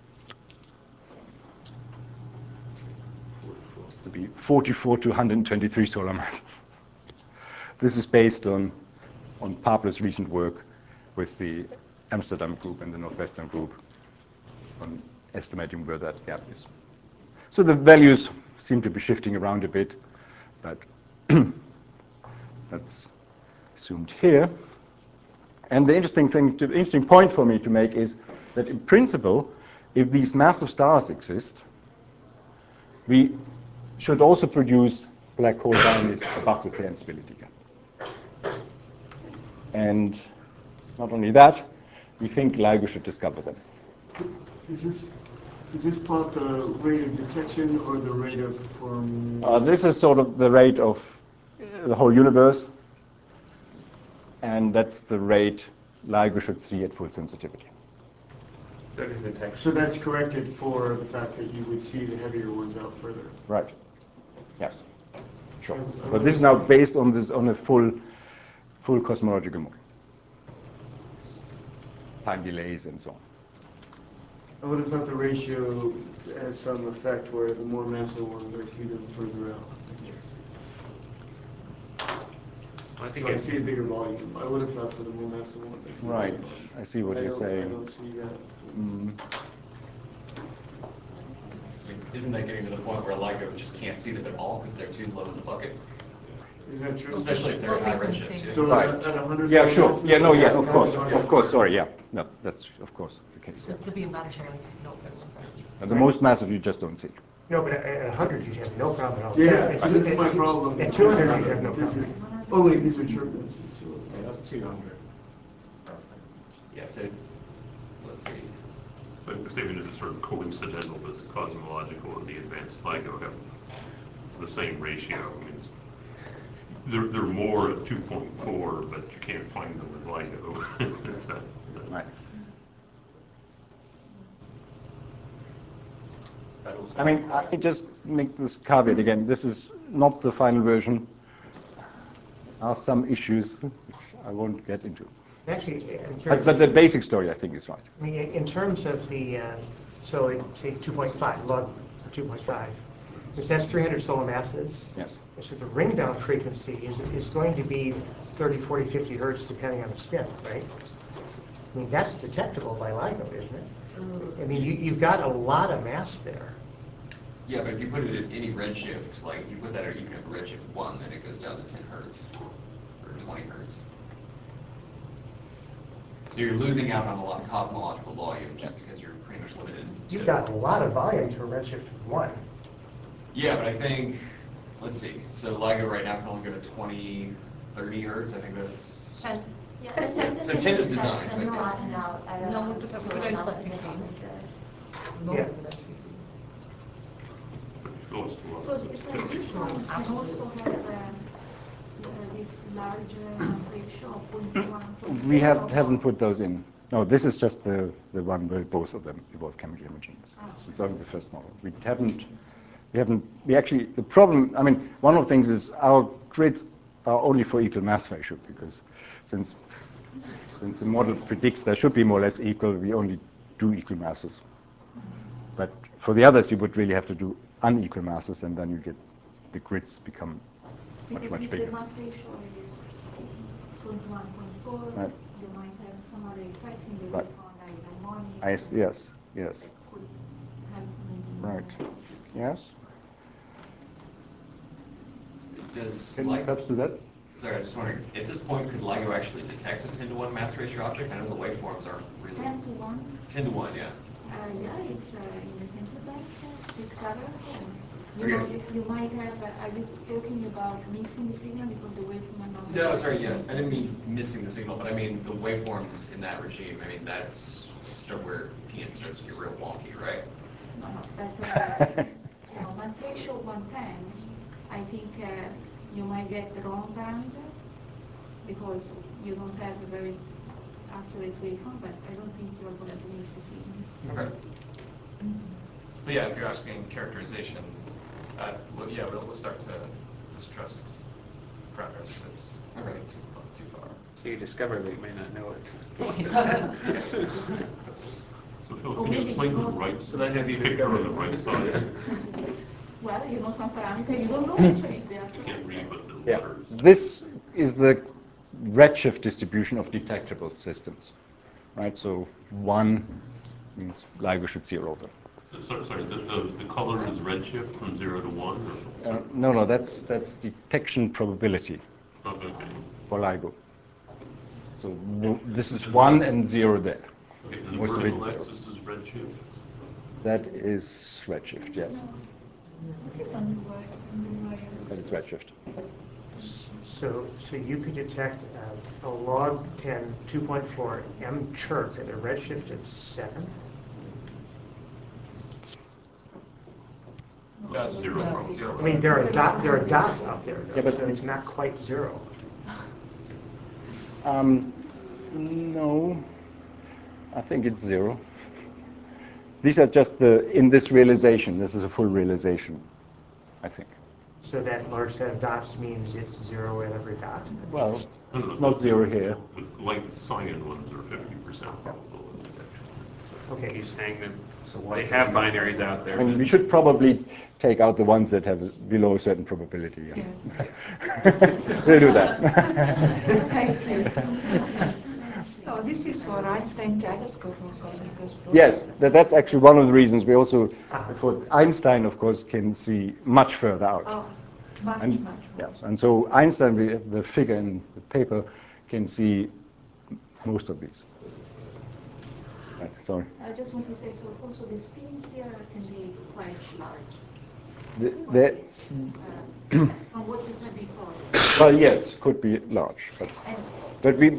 to be 44 to 123 solar masses. This is based on Pablo's recent work with the Amsterdam group and the Northwestern group on estimating where that gap is. So the values seem to be shifting around a bit, but that's assumed here. And the interesting point for me to make is that in principle, if these massive stars exist, we should also produce black hole boundaries above the clear instability gap. And not only that, we think LIGO should discover them. Is this plot the rate of detection or the rate of formation? This is sort of the rate of the whole universe, and that's the rate LIGO should see at full sensitivity. So that's corrected for the fact that you would see the heavier ones out further. Right. Yes. Sure. But this is now based on a full cosmological model. Time delays and so on. I would have thought the ratio has some effect where the more massive ones, I see them further out. I think So I see a bigger volume. I would have thought for the more massive ones, I see. Right. I see what you're saying. I don't see that. Isn't that getting to the point where LIGO just can't see them at all because they're too low in the bucket? Is that true? Especially if they're high redshift. So Right. at 100 Yeah, sure. massive, Yeah, no, yeah, that's of course, sorry, yeah. No, that's of course the case. Yeah. There'll be a monetary no problems. And the most massive you just don't see. No, but at 100, you'd have no problem at all. Yeah, so this is my problem. At 200, you'd have no This problem. is, oh wait, these are turbulence. So That's 200. Yeah, so let's see. But the statement is sort of coincidental that the cosmological and the advanced LIGO have the same ratio. I mean, they're more at 2.4, but you can't find them with LIGO. It's that. Right. I mean, I just make this caveat again. This is not the final version. There are some issues which I won't get into. Actually, I'm curious. But the basic story, I think, is right. I mean, in terms of the, so say 2.5, log 2.5, which that's 300 solar masses. Yes. So the ring down frequency is going to be 30, 40, 50 hertz depending on the spin, right? I mean, that's detectable by LIGO, isn't it? I mean, you've got a lot of mass there. Yeah, but if you put it at any redshift, like if you put that at even at redshift 1, then it goes down to 10 hertz or 20 hertz. So you're losing out on a lot of cosmological volume just because you're pretty much limited to... You've got a lot of volume to a redshift of 1. Yeah, but I think, let's see, so LIGO right now can only go to 20, 30 hertz. I think that's... 10. So 10 is designed. No, I don't know. No, to have potential at 15. No, Yeah. So this one also have this large mass ratio of 0.1. We haven't put those in. No, this is just the one where both of them evolve chemically homogeneous. It's only the first model. We actually, the problem, I mean, one of the things is our grids are only for equal mass ratio because since the model predicts there should be more or less equal, we only do equal masses. But for the others, you would really have to do unequal masses, and then you get the grids become much bigger. The mass ratio is 21.4. Right. You might have some other effects in the Right. waveform, like harmonics. Yes. Could help maybe. Right. Yes. Does Can you perhaps do that? Sorry, I was just wondering, at this point, could LIGO actually detect a 10-to-1 mass ratio object? I know the waveforms aren't really... 10 to 1. 10 to 1, yeah. Yeah, it's in the center bank discovered. Okay. You might have, are you talking about mixing the signal because the waveform are not... No, sorry, yeah, I didn't mean missing the signal, but I mean the waveforms in that regime, I mean, that's where PN starts to get real wonky, right? No, but mass ratio 110, I think you might get the wrong band because you don't have a very accurate waveform, but I don't think you're going to miss the signal. Okay. But yeah, if you're asking characterization, we'll start to distrust progress if it's running too far. So you discover that you may not know it. So Phil, can you explain the right So that have you picture on the right side? Well, some parameter you don't know actually. Can't read what the Yeah. letters. This is the redshift distribution of detectable systems, right? So 1 means LIGO should see all of them. Sorry, the color is redshift from 0 to 1? No, that's detection probability Okay. for LIGO. So this is 1 and 0 there. Okay, and the Most of it's vertical 0. axis is redshift? That is redshift, yes. That is redshift. So you could detect a log 10 2.4 M chirp at a redshift at 7? Zero. I mean, there are dots up there, though, so it's not quite 0. No, I think it's 0. These are just in this realization. This is a full realization, I think. So that large set of dots means it's 0 at every dot? Well, it's not 0 here. Like the cyan ones are 50% probable of detection. Okay. He's saying that they have binaries out there. I mean, we should probably take out the ones that have below a certain probability. Yes. We'll do that. Thank you. No, this is for Einstein telescope or cosmic exploration. Yes, that's actually one of the reasons we also, for Einstein, of course, can see much further out. Oh, much. Yes, and so Einstein, the figure in the paper, can see most of these. Right, sorry. I just want to say, so also the spin here can be quite large. From what you said before. Well, yes, could be large, but we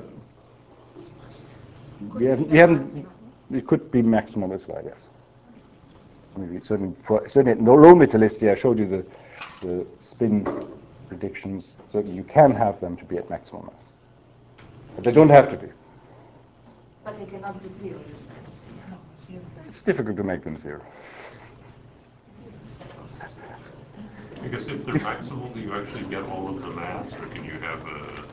haven't. It could be maximum as well. Yes. I mean, certainly no low metallicity. I showed you the spin predictions. Certainly, you can have them to be at maximum mass, but they don't have to be. But they cannot be 0, you said. It's difficult to make them 0. I guess if they're maximal, do you actually get all of the mass, or can you have a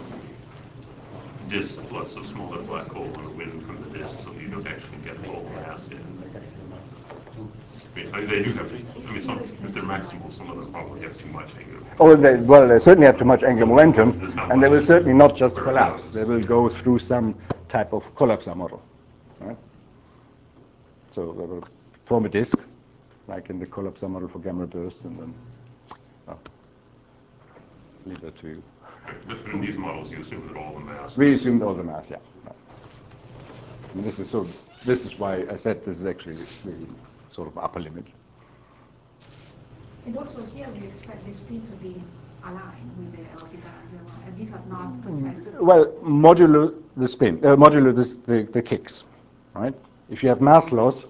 disk plus a smaller black hole and a wind from the disk, so you don't actually get all mass in? I mean, they do have to. I mean, if they're maximal, some of them probably have too much angular. Oh, they certainly have too much angular momentum, and they will certainly not just collapse. They will go through some type of collapsar model. Right? So they will form a disk, like in the collapsar model for gamma bursts, and then leave that to you. But in these models, you assume that all the mass. We assumed all the mass, yeah. Right. And this is why I said this is actually the sort of upper limit. And also here we expect the spin to be aligned with the orbital angular, and these are not precisely. Well, modulo the spin, modulo the kicks, right? If you have mass loss,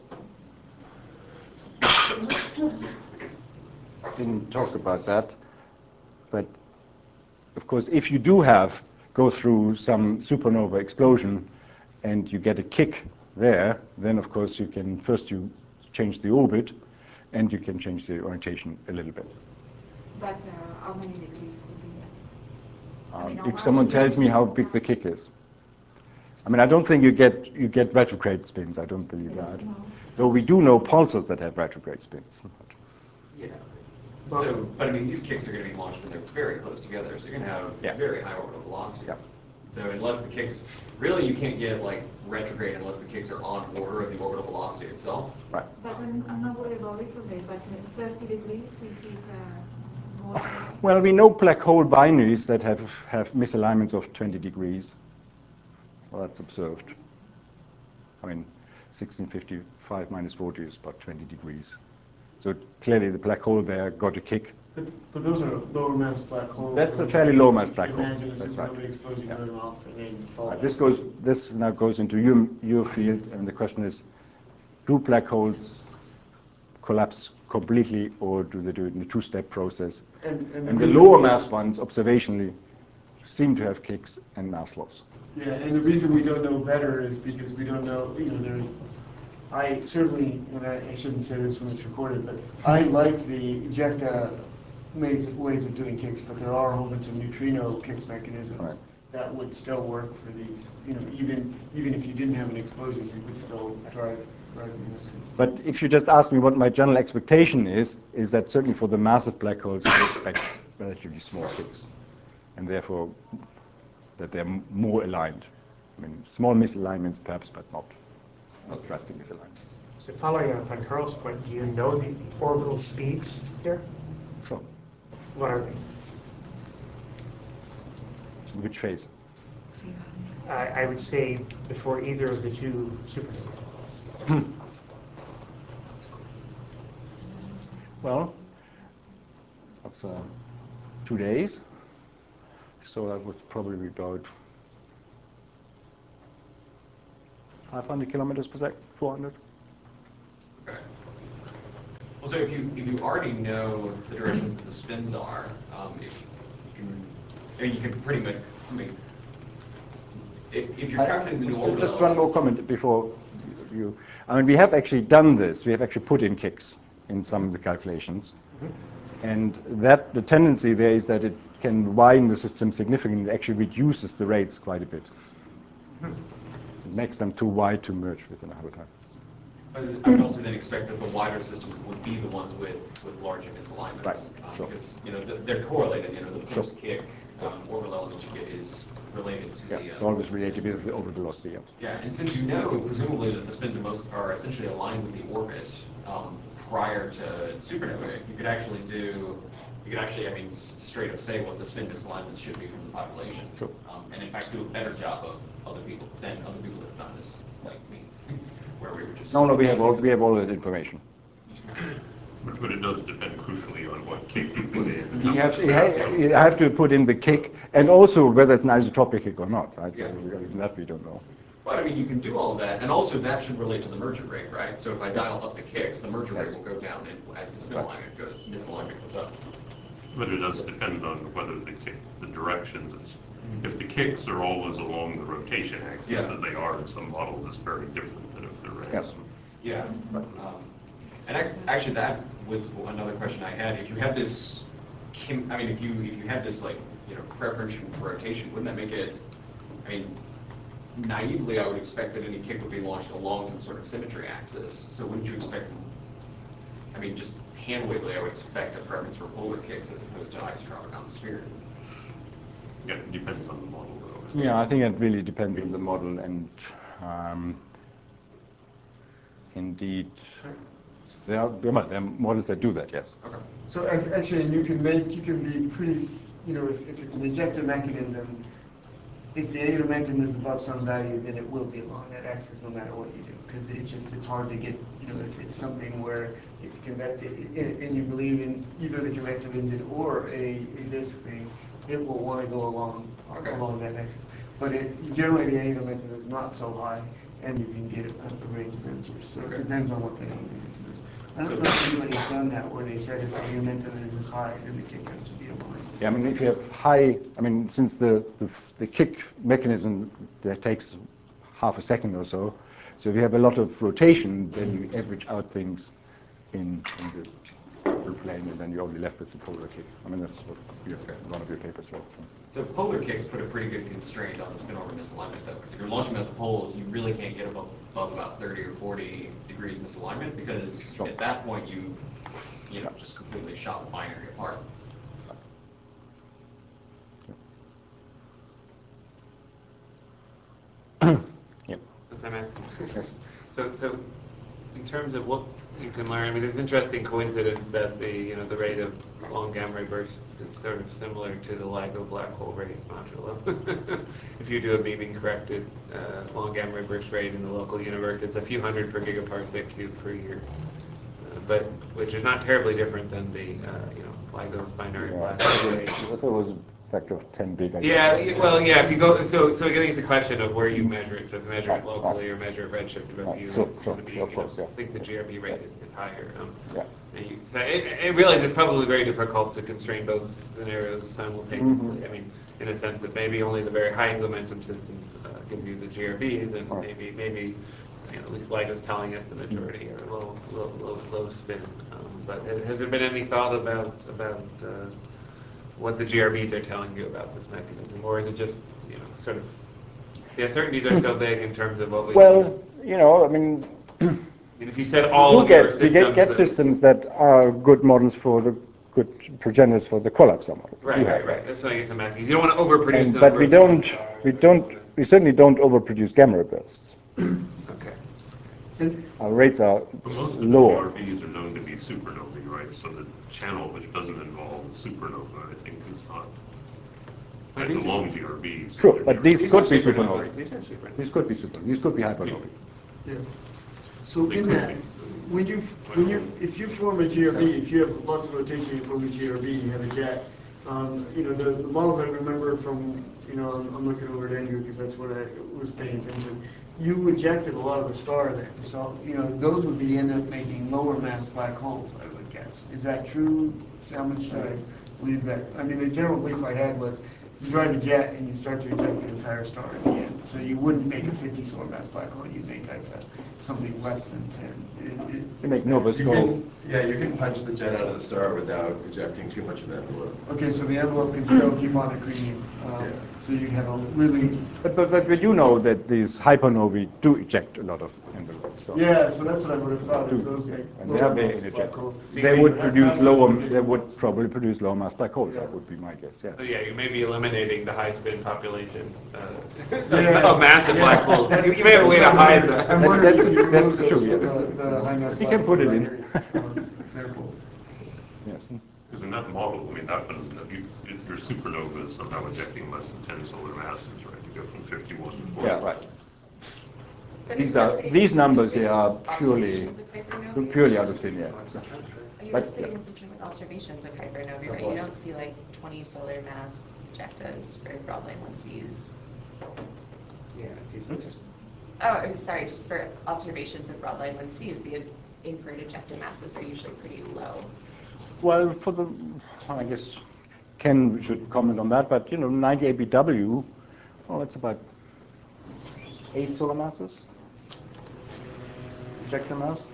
didn't talk about that, but of course, if you do go through some supernova explosion and you get a kick there, then of course you can you change the orbit and you can change the orientation a little bit. But how many degrees could be? If someone tells me how big the kick is. I mean, I don't think you get retrograde spins. I don't believe that. No. Though we do know pulsars that have retrograde spins. Yeah. So, but I mean, these kicks are going to be launched when they're very close together, so you're going to have very high orbital velocities. Yeah. So unless the kicks, really you can't get like retrograde unless the kicks are on order of the orbital velocity itself. Right. But I'm not worried about retrograde, but 30 degrees, is it more? Well, we know black hole binaries that have misalignments of 20 degrees. Well, that's observed. I mean, 1655 minus 40 is about 20 degrees. So clearly the black hole there got a kick. But those are lower mass black holes. That's a fairly low mass black hole. Imagine a That's right. supernova explosion going off and then fall back. This now goes into your field, and the question is, do black holes collapse completely, or do they do it in a two-step process? And the lower mass ones, observationally, seem to have kicks and mass loss. Yeah, and the reason we don't know better is because we don't know, I certainly, and I shouldn't say this when it's recorded, but I like the ejecta ways of doing kicks, but there are a whole bunch of neutrino kick mechanisms that would still work for these. Even if you didn't have an explosion, you would still drive these. But if you just ask me what my general expectation is that certainly for the massive black holes, we expect relatively small kicks, and therefore that they're more aligned. I mean, small misalignments perhaps, but not drastic misalignments. So following up on Carl's point, do you know the orbital speeds here? Sure. What are they? Which phase? I would say before either of the two supernovae. Well, that's 2 days. So that would probably be about 500 kilometers per second, 400. Okay. Well, so if you already know the directions that the spins are, you can pretty much, I mean, if you're calculating the orbital Just one more comment before you. I mean, we have actually done this. We have actually put in kicks in some of the calculations. And that the tendency there is that it can widen the system significantly. It actually reduces the rates quite a bit. It makes them too wide to merge within a habitat. I would also then expect that the wider systems would be the ones with larger misalignments. Right, sure. Because, they're correlated, the post-kick orbital element you get is related to the... It's always related to the orbital velocity, yeah. Yeah, and since you know, presumably, that the spins are essentially aligned with the orbit prior to supernova, you could actually, I mean, straight up say what the spin misalignments should be from the population. Sure. And in fact, do a better job of other people that have done this, like me, where we were just... No, we have all that information. But it does depend crucially on what kick you put in. You have to put in the kick, and also whether it's an isotropic kick or not, right? Yeah. So that we don't know. But I mean, you can do all of that, and also that should relate to the merger rate, right? So if I dial up the kicks, the merger rate will go down, and as the spin alignment goes, misalignment goes up. But it does depend on whether the directions. If the kicks are always along the rotation axis, as they are in some models, it's very different than if they're random. Yes. Yeah. And actually, that was another question I had. If you have this, if you had this preferential rotation, wouldn't that make it? I mean, naively, I would expect that any kick would be launched along some sort of symmetry axis. So wouldn't you expect? I mean, just hand wiggly, I would expect a preference for polar kicks as opposed to isotropic on the sphere. Yeah, it depends on the model, though. Yeah, I think it really depends on the model, and indeed, there are models that do that, yes. Okay. So actually, you can be pretty, if it's an ejector mechanism, if the angular momentum is above some value, then it will be along that axis no matter what you do, because it's hard to get, if it's something where it's convective, and you believe in either the convective engine or a disk thing, it will want to go along that axis. But generally, the angular momentum is not so high, and you can get a range of answers. So it depends on what the angular momentum is. I don't know if anybody's done that where they said if the angular momentum is this high, then the kick has to be aligned. Yeah, I mean, if you have high, since the kick mechanism that takes half a second or so, so if you have a lot of rotation, then you average out things in the plane, and then you're only left with the polar kick. I mean, that's what one of your papers read. So polar kicks put a pretty good constraint on the spin over misalignment, though, because if you're launching at the poles, you really can't get above about 30 or 40 degrees misalignment, because at that point you just completely shot the binary apart. Yep. As I'm asking. So in terms of what you can learn, there's interesting coincidence that the rate of long gamma ray bursts is sort of similar to the LIGO black hole rate modulo. If you do a beaming corrected long gamma ray burst rate in the local universe, it's a few hundred per gigaparsec cube per year, but which is not terribly different than the LIGO's binary black hole rate. I thought it was a factor of 10 big. Yeah, well, yeah. If you go, so again, it's a question of where you measure it. So if you measure it locally or measure redshift of a view, it's going to be. I think the GRB rate is higher. So I realize it's probably very difficult to constrain both scenarios simultaneously. I mean, in a sense that maybe only the very high angular momentum systems give you the GRBs, and maybe at least LIGO's telling us the majority are low spin. But has there been any thought about what the GRBs are telling you about this mechanism, or is it just sort of the uncertainties are so big in terms of what we? Well, if you said all of your systems, you get systems that are good models for the good progenitors for the collapsar model. Right. That's what I guess I'm asking. You don't want to overproduce. But we certainly don't overproduce gamma ray bursts. Okay. Our rates are But most of the lower. GRBs are known to be supernovae, right? So the channel which doesn't involve the supernova, I think, is not. But Like the these are- long GRBs. Sure, but these These could are be supernovae. supernovae. These are supernovae. These could be supernovae. These could be hypernovae. Yeah. So They in could that, be. if you form a GRB, if you have lots of rotation, you form a GRB, you have a jet, the models I remember from, I'm looking over at Andrew because that's what I was paying attention. You ejected a lot of the star then, so, those would end up making lower mass black holes, I would guess. Is that true? How much should I believe that? I mean, the general belief I had was you drive a jet and you start to eject the entire star at the end. So you wouldn't make a 50 solar mass black hole, you'd make like something less than 10. You make novas You go. you can punch the jet out of the star without ejecting too much of the envelope. Okay, so the envelope can still keep on accreting. So you have a really... But we do know that these hypernovae do eject a lot of envelopes. So. Yeah, so that's what I would have thought, is those make And they are lower very mass black energetic. holes. They would produce lower. They would probably produce lower mass black holes. That would be my guess. Yeah. So yeah, you may be eliminating the high spin population Yeah. of massive Yeah. black holes. You may have a way to hide that. I'm wondering if you remove that's those true, from yes. the high mass You black can put hole it in. example. Yes. Because in that model, I mean, that one, if your supernova is somehow ejecting less than 10 solar masses, right? You go from 51 to 40. Yeah. Right. But These isn't that are pretty these numbers consistent here are with purely observations of hypernovae? purely out of thin air. So. I mean, But, that's pretty yeah. consistent with observations of hypernovae, right? You don't see like 20 solar mass ejectas for broadline 1Cs. Yeah, it's usually just Sorry, just for observations of broadline 1Cs, the inferred ejecta masses are usually pretty low. Well, I guess Ken should comment on that. But 90 ABW, well, it's about 8 solar masses. Ejecta mass.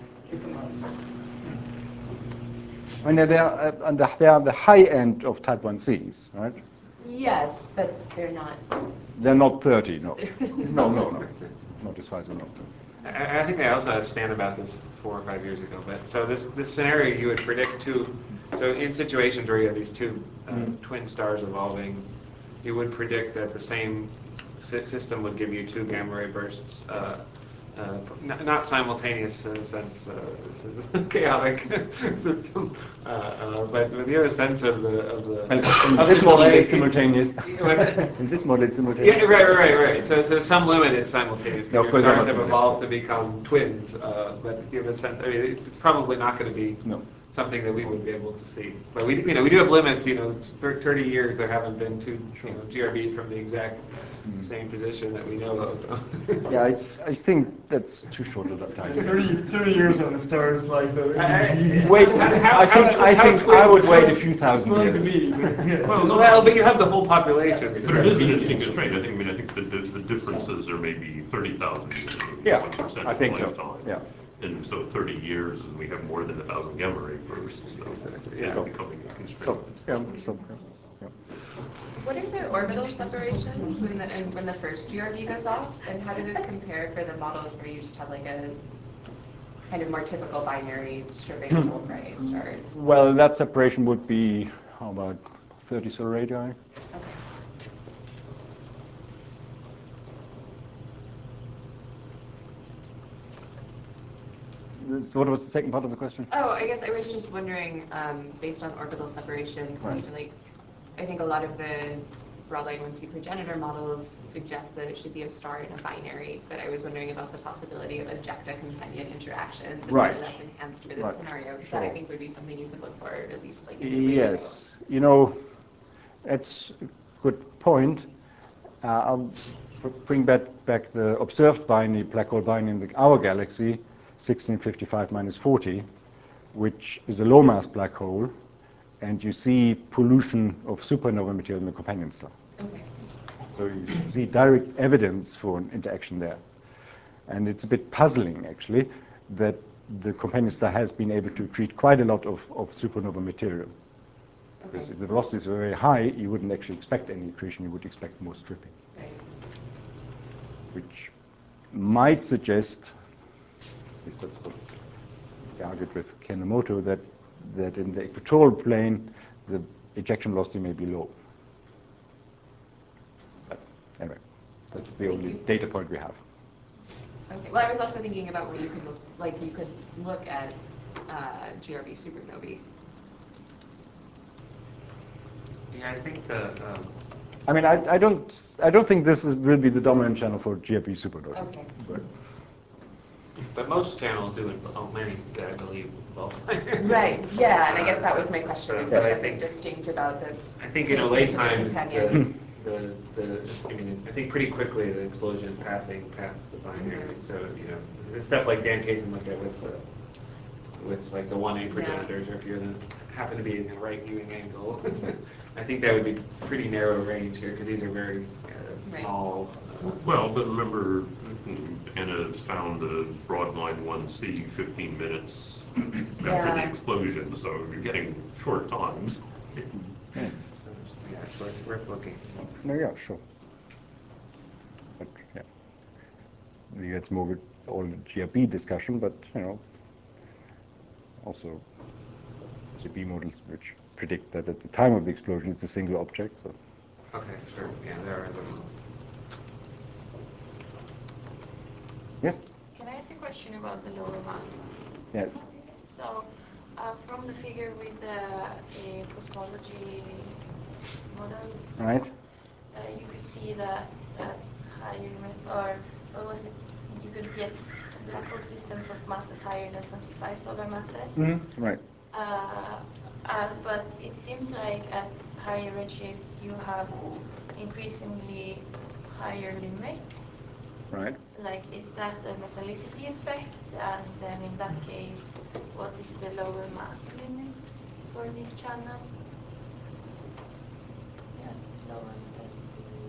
I mean, they are on the high end of type 1Cs, right? Yes, but they're not. They're not 30, no. No. Not as far as we know. I think I also asked Stan about this 4 or 5 years ago, but so this scenario you would predict so in situations where you have these two twin stars evolving, you would predict that the same system would give you 2 gamma ray bursts, not simultaneous in a sense, this is a chaotic system, but you have a sense of the This model delay. it's simultaneous. In this model it's simultaneous. Yeah, right. So some limit it's simultaneous No, because your stars have not evolved to become twins, but you have a sense. I mean, it's probably not going to be something that we would be able to see. But we do have limits. 30 years there haven't been 2 GRBs from the exact same position that we know of. Yeah, I think that's too short of a time. 30 years on the stars like the... Wait, I think I would wait a few thousand years. Well, but you have the whole population. But it is interesting, it's right. I think the differences are maybe 30,000 years. Yeah, 1% I think so. lifetime. Yeah. And so 30 years, and we have more than 1,000 gamma ray bursts. So it's becoming a constraint. What is the orbital separation when the first GRB goes off, and how do those compare for the models where you just have like a kind of more typical binary stripping of whole ray stars? Well, that separation would be, how about 30 solar radii? Okay. So what was the second part of the question? Oh, I guess I was just wondering, based on orbital separation, I think a lot of the broadline 1C progenitor models suggest that it should be a star and a binary, but I was wondering about the possibility of ejecta companion interactions and whether that's enhanced for this scenario, because that I think would be something you could look for, at least like in the Yes, that's a good point. I'll bring back the observed binary, black hole binary in our galaxy, 1655-40, which is a low mass black hole, and you see pollution of supernova material in the companion star. Okay. So you see direct evidence for an interaction there. And it's a bit puzzling, actually, that the companion star has been able to accrete quite a lot of supernova material. Okay. Because if the velocities were very high, you wouldn't actually expect any accretion, you would expect more stripping. Right. Which might suggest, at least that's what we argued with Kenemoto, that in the equatorial plane, the ejection velocity may be low. But anyway, that's the only data point we have. Okay, well, I was also thinking about where you could look, like you could look at GRB supernovae. Yeah, I think the. I mean, I don't think this will be the dominant channel for GRB supernovae. Okay. But most channels do, many, I believe, involve. Right. Yeah, and I guess that was my question. Is there I something think- distinct about the? I think in placement late of the times, companion? I mean, I think pretty quickly the explosion is passing past the binary. So, you know, it's stuff like Dan Kaysen looked at with like the 1A progenitors, or if you're happen to be in the right viewing angle. I think that would be pretty narrow range here, because these are very small. Well, but remember, Anna has found the Broadline 1C 15 minutes after the explosion, so you're getting short times. So, yeah, it's worth looking. No, yeah, sure. But, yeah. Maybe it's more with all the GRB discussion, but, you know, also GRB models which predict that at the time of the explosion it's a single object. So. Okay, sure. Yeah, there are those. Yes? Can I ask a question about the lower masses? Yes. So, from the figure with the cosmology model, Right. You could see that at higher, or was it, you could get black hole systems of masses higher than 25 solar masses. Mm-hmm. Right. But it seems like at higher redshifts you have increasingly higher limits. Right. Like, is that a metallicity effect? And then in that case, what is the lower mass limit for this channel? Yeah, lower metallicity.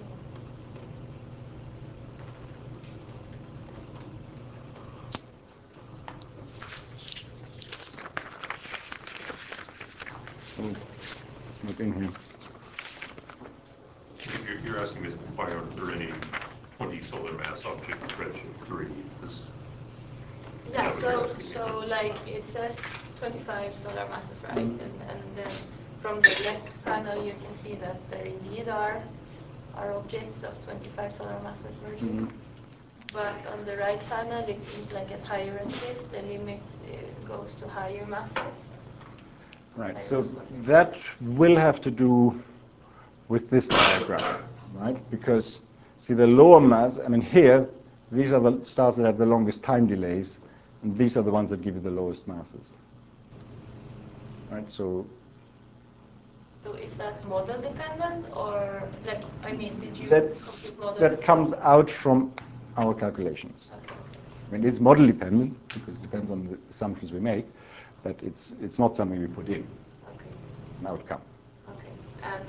It's not in here. You're asking me why aren't there any 20 solar mass object redshift 3? Yeah, so like it says 25 solar masses, right? And then from the left panel you can see that there indeed are objects of 25 solar masses merging. But on the right panel it seems like at higher redshift the limit goes to higher masses. Right, so that will have to do with this diagram, right? Because, see, the lower mass, I mean, here, these are the stars that have the longest time delays, and these are the ones that give you the lowest masses. Right, so... So is that model dependent, or, like, I mean, did you That's, compute models? that comes out from our calculations. Okay. I mean, it's model dependent, because it depends on the assumptions we make, but it's not something we put in. Okay. It's an outcome. Okay. And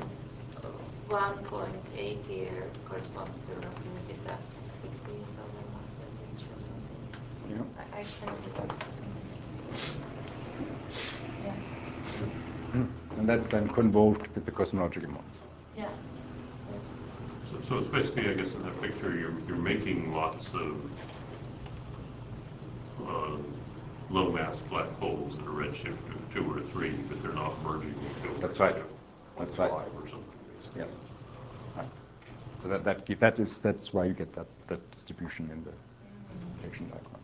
1.8 here corresponds to roughly, is that 60 solar masses each or something? Yeah. I cannot do that. Yeah. And that's then convolved with the cosmological models. Yeah. So it's basically, I guess, in that picture, you're making lots of low mass black holes at a redshift of 2 or 3, but they're not merging until That's right. That's 5 or something. Yes. Right. So that's why you get that distribution in the detection diagram.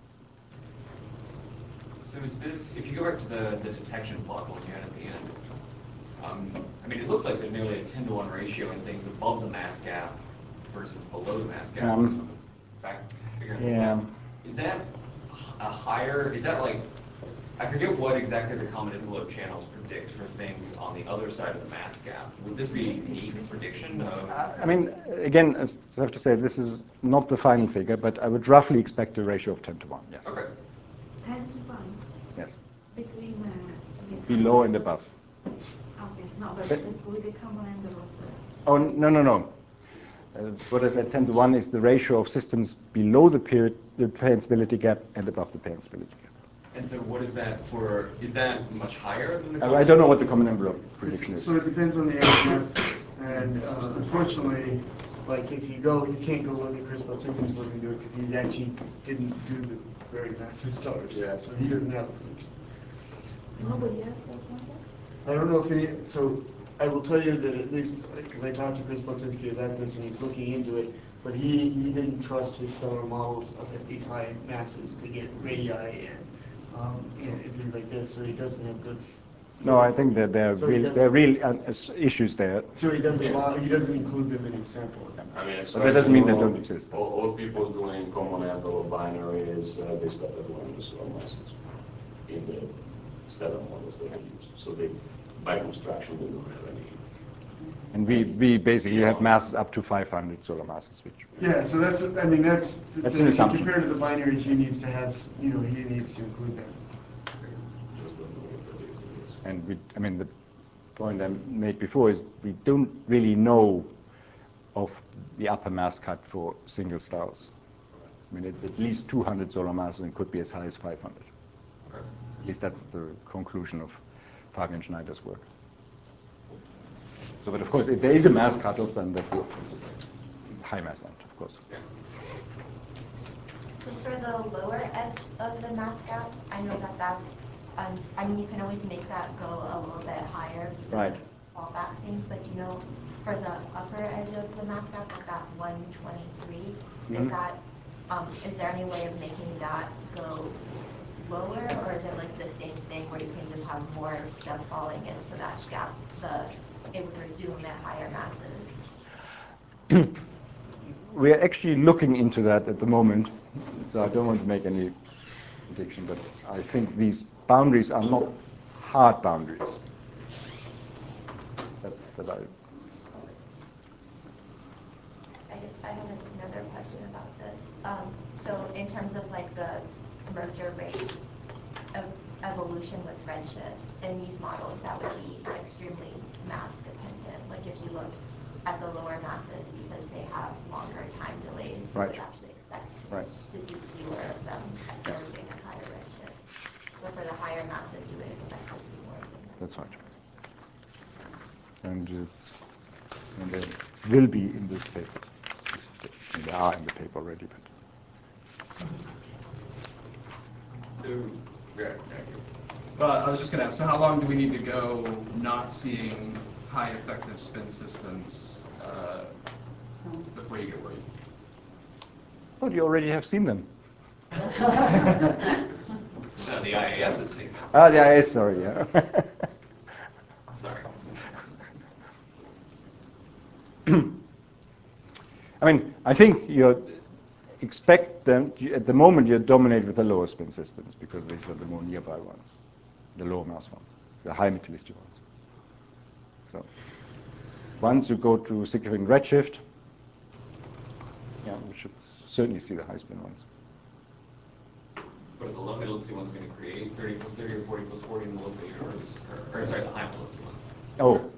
So is this, if you go back to the detection plot one you had at the end, I mean, it looks like there's nearly a 10-to-1 ratio in things above the mass gap versus below the mass gap. Yeah. Is that a higher, is that like, I forget what exactly the common envelope channels predict for things on the other side of the mass gap. Would this be a unique prediction of? I mean, again, I have to say, this is not the final figure, but I would roughly expect a ratio of 10 to 1, yes. Okay. 10 to 1? Yes. Between the Below and above. Okay, no, but with the common envelope. Oh, no. What I said, 10 to 1 is the ratio of systems below the pay instability gap and above the pay instability gap. And so what is that for, is that much higher than the I don't know what the common envelope prediction is. So it depends on the area, and unfortunately, like if you can't go look at Chris Baltinsky's work and do it because he actually didn't do the very massive stars. Yeah. So he doesn't have a prediction. Nobody else has done that? I don't know if any, so I will tell you that at least, because I talked to Chris Boczynski about this and he's looking into it, but he didn't trust his stellar models up at these high masses to get radii and things like this, so he doesn't have good. No, I think that there are real issues there. So he doesn't include them in his sample. I mean, but that doesn't mean they don't exist. All people doing common apple or binary is they started doing the solar masses in the stellar models that they use. So they, by construction, they don't have any. And we basically have masses up to 500 solar masses, which. Yeah, so that's an assumption. Compared to the binaries, he needs to have, he needs to include them. And I mean, the point I made before is we don't really know of the upper mass cut for single stars. I mean, it's at least 200 solar masses and could be as high as 500. At least that's the conclusion of Fabian Schneider's work. So, but of course, if there is a mass cutoff, then that will high mass end, of course. So for the lower edge of the mass gap, I know that that's, I mean, you can always make that go a little bit higher. Right. Fallback things, but for the upper edge of the mass gap, like that 123, is that, is there any way of making that go lower, or is it like the same thing where you can just have more stuff falling in, so that gap, it would resume at higher masses? We're actually looking into that at the moment, so I don't want to make any prediction, but I think these boundaries are not hard boundaries. That I guess I have another question about this. So in terms of like the merger rate of evolution with redshift, in these models that would be extremely mass dependent. Like if you look at the lower masses, because they have longer time delays, you would actually expect to see fewer of them emerging at higher redshift. But for the higher masses, you would expect to see more of them. That's right. And they will be in this paper. And they are in the paper already. But. So, well, I was just going to ask, so how long do we need to go not seeing high effective spin systems before you get worried? Oh, you already have seen them. The IAS has seen them. Ah, the IAS, sorry, yeah. Sorry. I mean, I think you expect them, at the moment you dominate with the lower spin systems because these are the more nearby ones, the lower mass ones, the high metallicity ones. So once you go to significant redshift, yeah, we should certainly see the high spin ones. But the low metallicity one's going to create 30 plus 30 or 40 plus 40 in the local universe, or sorry, the high metallicity ones. Oh.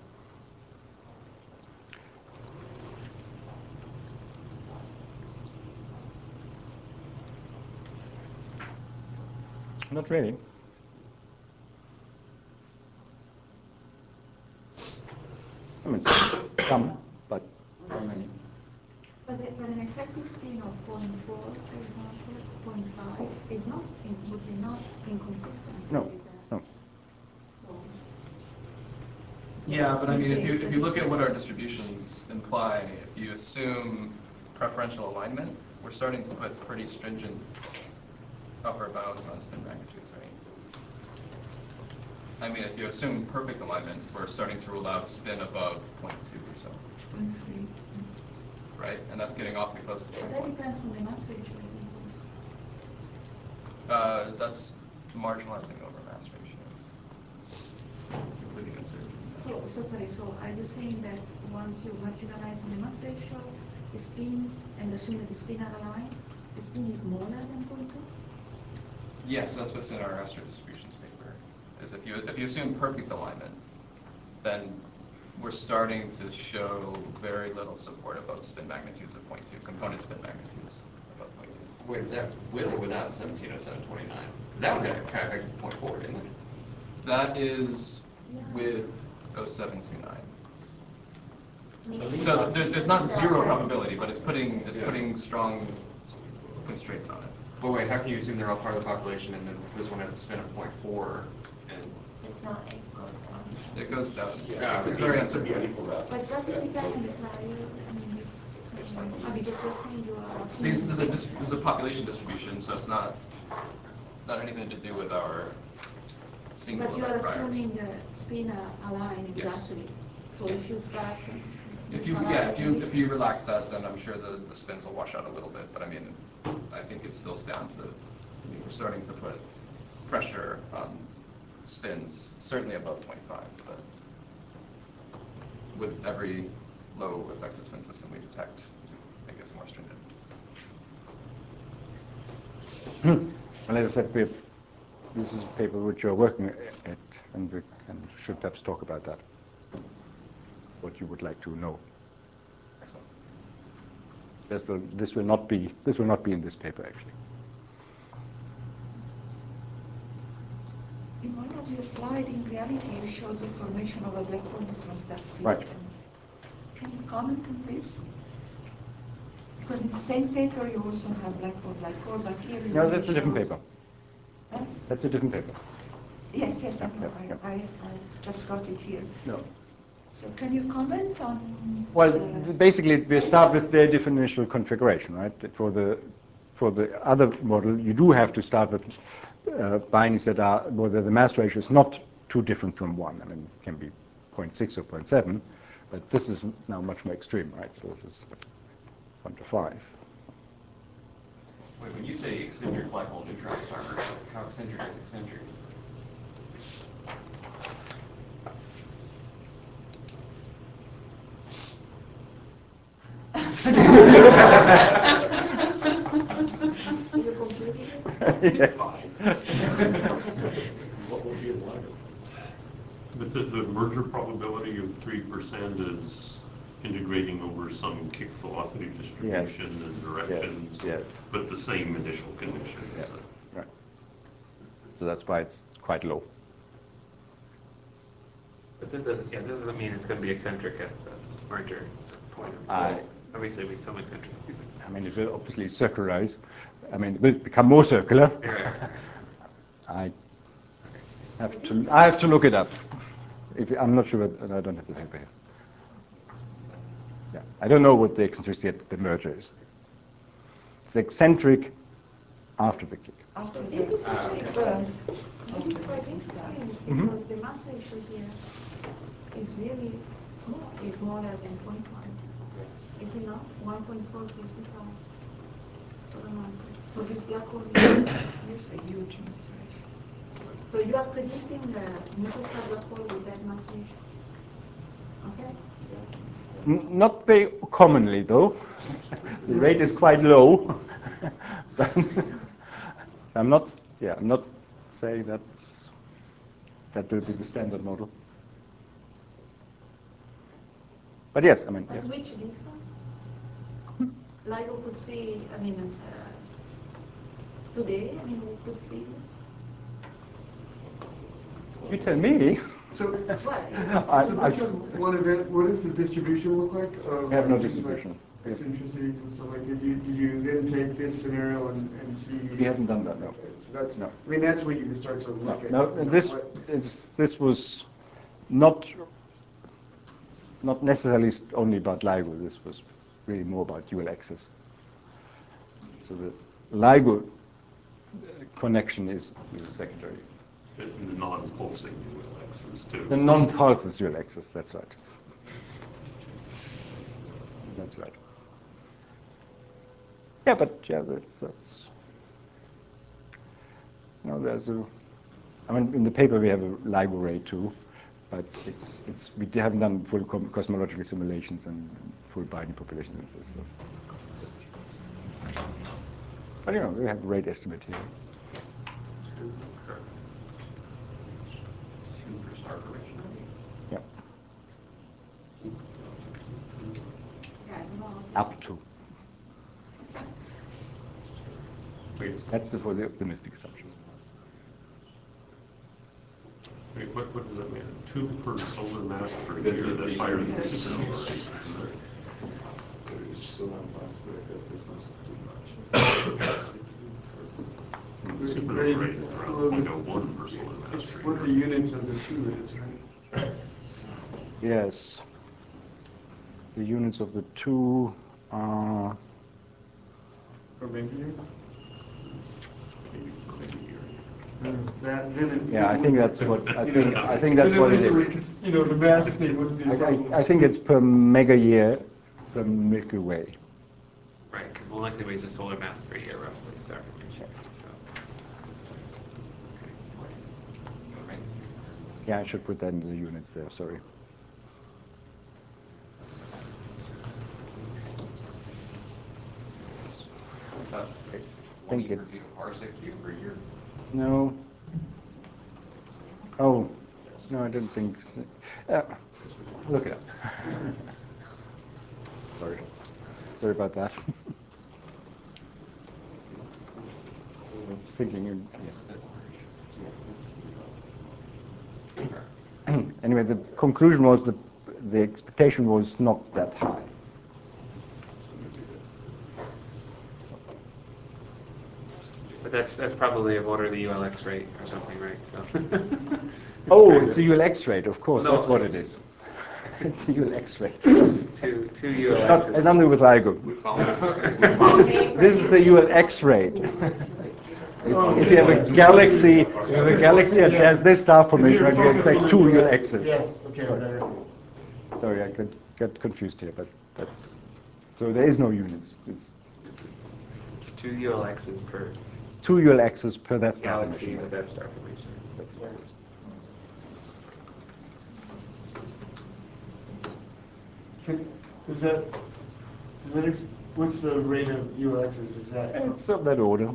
Not really. I mean, some, but not many. But an effective spin of 0.4, for example, 0.5, is not, would be not inconsistent. No, with no. So yeah, but I mean, if you look at what our distributions imply, if you assume preferential alignment, we're starting to put pretty stringent upper bounds on spin magnitudes, right? I mean, if you assume perfect alignment, we're starting to rule out spin above 0.2 or so. 0.3. Right? And that's getting awfully close to 0.1. But that depends on the mass ratio, That's marginalizing over mass ratio, including uncertainty. So are you saying that once you marginalize on the mass ratio, the spins, and assume that the spin are aligned, the spin is smaller than 0.2? Yes, that's what's in our astro distributions paper. Is if you assume perfect alignment, then we're starting to show very little support above spin magnitudes of 0.2, component spin magnitudes above 0.2. Wait, is that with or without 170729? Because that one had kind of affected 0.4, didn't it? That is with 0729. So there's not zero probability, but it's putting strong constraints on it. But wait, how can you assume they're all part of the population and then this one has a spin of 0.4? And it's not, it goes down. It goes down. Yeah, Because it's very events are But does it depend on the flyer? I mean, because you're saying you are assuming. This is a population distribution, so it's not anything to do with our single But you are event priors. assuming the spin align Yes. exactly. So Yes. if you start. If you relax that, then I'm sure the spins will wash out a little bit. But I mean, I think it still stands that we're starting to put pressure on spins, certainly above 25. But with every low effective spin system we detect, it gets more stringent. And as I said, this is a paper which you're working at, and we should perhaps talk about that. What you would like to know. Excellent. This will not be in this paper actually. In one of your slides, in reality, you showed the formation of a black hole neutron star system. Right. Can you comment on this? Because in the same paper, you also have black hole, but here you No, that's a different shows- paper. Huh? That's a different paper. Yes, I know. Yeah. I just got it here. No. So can you comment on? Well, basically, we start with their differential configuration, right? For the other model, you do have to start with binaries that are where the mass ratio is not too different from 1. I mean, it can be 0.6 or 0.7, but this is now much more extreme, right? So this is 1 to 5. Wait, when you say eccentric black hole neutron star, how eccentric is eccentric? Yes. What would be a LIGO? But the merger probability of 3% is integrating over some kick velocity distribution and directions, but the same initial condition. Yeah. Right. So that's why it's quite low. But this doesn't mean it's going to be eccentric at the merger point. Obviously, it'll be some eccentricity. I mean, it will obviously circularize. I mean, it will become more circular. Right. I have to look it up. I'm not sure, I don't have the paper here. Yeah, I don't know what the eccentricity at the merger is. It's eccentric after the kick. After This is actually birth. This is quite interesting Mhm. because the mass ratio here is really small. It's smaller than 0.1. Is it not? 1.455. So the mass for this black hole. Yes, a huge mass ratio. So you are predicting the neutron star black hole with that mass ratio. Okay. Not very commonly, though. The rate is quite low. I'm not saying that will be the standard model. But yes, I mean, At yes. which distance? LIGO could see, I mean, today, I mean, we could see this. You tell me. So, Well, so this is one event. What does the distribution look like? We have no things distribution. Like eccentricities and stuff like that. Did you then take this scenario and see? We haven't done that, no. Okay, so that's, No. I mean, that's where you can start to look at. No, this was not necessarily only about LIGO. This was really more about dual access. So the LIGO connection is secondary. And the non-pulsing dual access too. The non-pulses dual access, that's right. That's right. Yeah, but yeah, that's you know, I mean, in the paper we have a LIGO ray too, but we haven't done full cosmological simulations and full binary populations and this. So. But you know, we have a rate estimate here. For star formation, Yeah. Yeah, no. Up to. That's for the optimistic assumption. Wait, what does that mean? 2 per solar mass per year? That's That's it. higher than Yes. 2 isn't it? It's still not much, but it's not too much. super Grade, afraid of throwing, one person with a master. what the units of the two is, right? Yes. The units of the two are... For Mengier? Yeah, I think that's what I think that's what it is. You know, the mass thing wouldn't be a problem. I think it's per mega year per Milky Way. Right, because molecular weight is a solar mass per year roughly, star formation. So. Okay. Yeah, I should put that in the units there. Sorry. I think it's parsec cube per year. no. Oh, no, I don't think. So. Look it up. Sorry about that. Just thinking. Yeah. Anyway, the conclusion was the expectation was not that high. But that's probably of order the ULX rate or something, right? So. Oh, it's the ULX rate, of course. No, That's what it is. It's the ULX rate. Two ULXs. It's nothing with LIGO. This is the ULX rate. If you have a galaxy, that has this star formation, you expect two ULXs. Yes. Okay. Sorry, I got confused here, but that's so there is no units. It's two ULXs per. Two ULXs per that star galaxy formation. with that star formation. That's what it is. What's the rate of ULXs? Is that? It's of that order.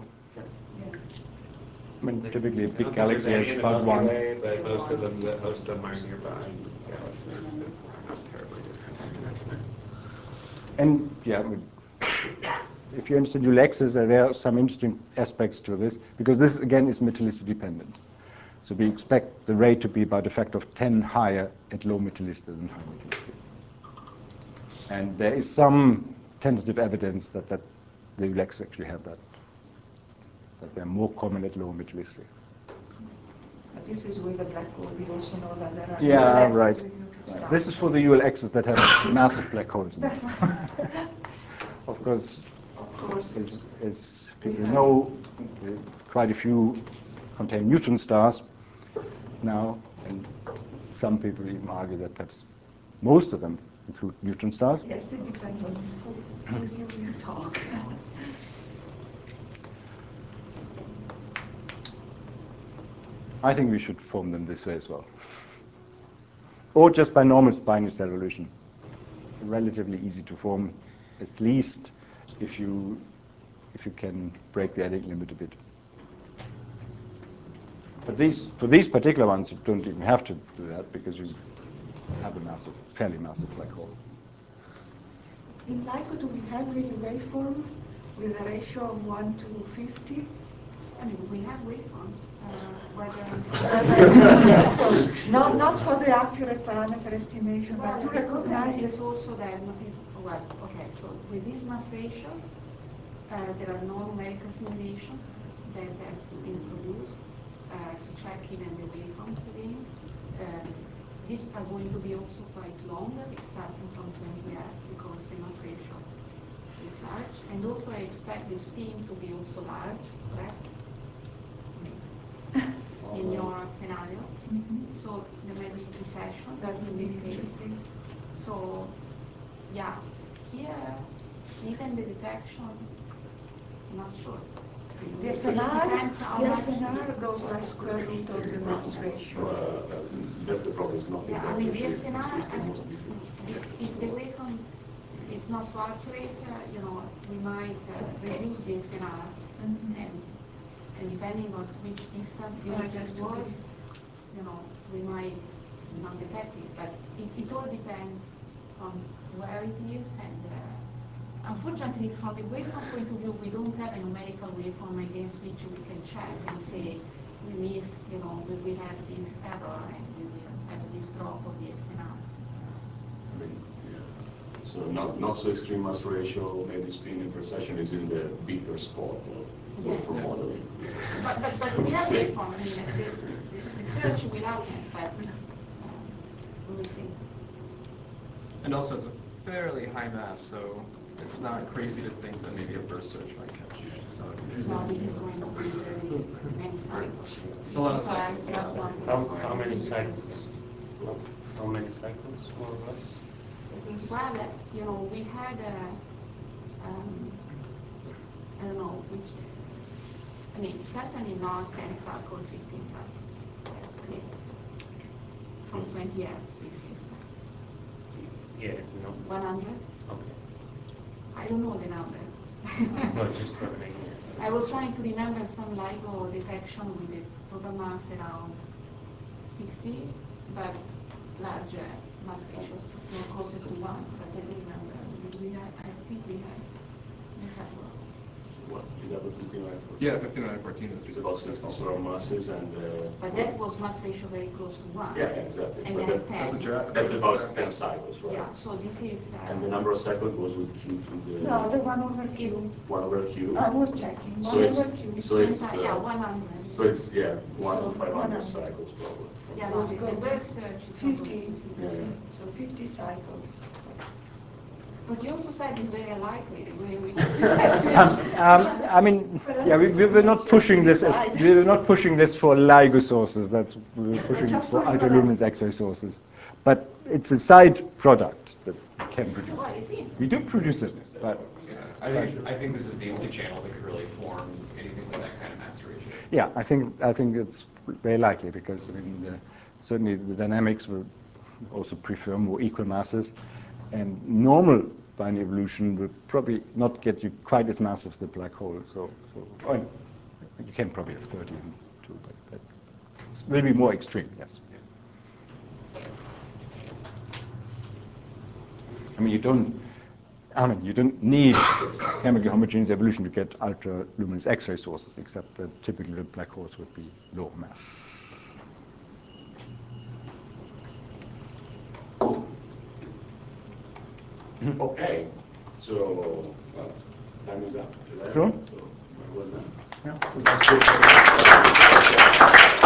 I mean, typically a big galaxy has about one. Way, but most of them are nearby galaxies that are not terribly distant. And yeah, I mean, if you're interested in ULXs, there are some interesting aspects to this, because this again is metallicity dependent. So we expect the rate to be about a factor of 10 higher at low metallicity than high metallicity. And there is some tentative evidence that the ULXs actually have that they're more common at low metallicity. But this is with the black hole. We also know that there are Yeah, ULXs right. with neutron stars. This is for the ULXs that have massive black holes in them. Of course, as people know, quite a few contain neutron stars now, and some people even argue that perhaps most of them include neutron stars. Yes, it depends on who with you you talk. I think we should form them this way as well. Or just by normal binary cell evolution. Relatively easy to form, at least if you can break the Edding limit a bit. But for these particular ones, you don't even have to do that because you have a fairly massive black hole. In LIGO, do we have really waveform with a ratio of 1 to 50? I mean, we have waveforms, So, not for the accurate parameter estimation, but to recognize it's also that, well, okay, so with this mass ratio, there are no numerical simulations that have to be introduced to check even the waveforms against. These are going to be also quite long, starting from 20 Hz, because the mass ratio is large. And also I expect the spin to be also large, correct? In your scenario. Mm-hmm. So there may be precession. That would be interesting. So, yeah, here, even the detection, not sure. The SNR goes by square root of the mass ratio. That's the problem. It's not Yeah, I mean, the SNR, if the waveform is not so accurate, we might reduce the SNR, and depending on which distance the object was, we might not detect it. But it all depends on where it is, and unfortunately, from the waveform point of view, we don't have a numerical waveform against which we can check and say we miss, we have this error and we will have this drop of the SNR. So not so extreme mass ratio, maybe spin intercession is in the bitter spot for modeling. But we have it from, I mean, the search without it, but we will see. And also, it's a fairly high mass, so it's not crazy to think that maybe a burst search might catch some of these. No, this is going to be very many cycles. It's a lot of cycles. Just one. How many cycles? How many cycles, more or less? Well, you know, we had I don't know which, I mean, certainly not 10 cycles, 15 cycles. Yes, I mean, from 20 Hertz, this is. Yeah, no. 100? Okay. I don't know the number. No, it's just running. I was trying to remember some LIGO detection with the total mass around 60, but larger mass ratio, closer to 1, but I don't remember. I think we had one. What, you got the 5914? Yeah, 5914 is about 60 solar masses and... But that was mass ratio very close to 1. Yeah, exactly. And But then that- 10. That's what you're at. That's about 10 cycles, right? Yeah, so this is... And the number of cycles goes with Q to the... No, the 1 over Q. 1 over Q. I was checking. So 1 it's, over Q. so it's, yeah, 100. So it's, yeah, 1 So in 500 100. cycles probably. Yeah, So no, it's the good. burst search is 50. Yeah, yeah. So 50 cycles. But you also said it's very likely the way we... I mean, yeah, we were not pushing this. We were not pushing this for LIGO sources. We were pushing this for ultraluminance X-ray sources. But it's a side product that we can produce. Well, is it? We do produce it, but I think this is the only channel that could really form anything with that kind of mass ratio. yeah, I think it's very likely because I mean, certainly the dynamics will also prefer more equal masses, and normal binary evolution will probably not get you quite as massive as the black hole. So you can probably have 30 and 2, but it will be more extreme. Yes. I mean, you don't need chemically homogeneous evolution to get ultra-luminous X-ray sources, except that typically the black holes would be low mass. Okay, so time is up. Sure. So, well done. Yeah.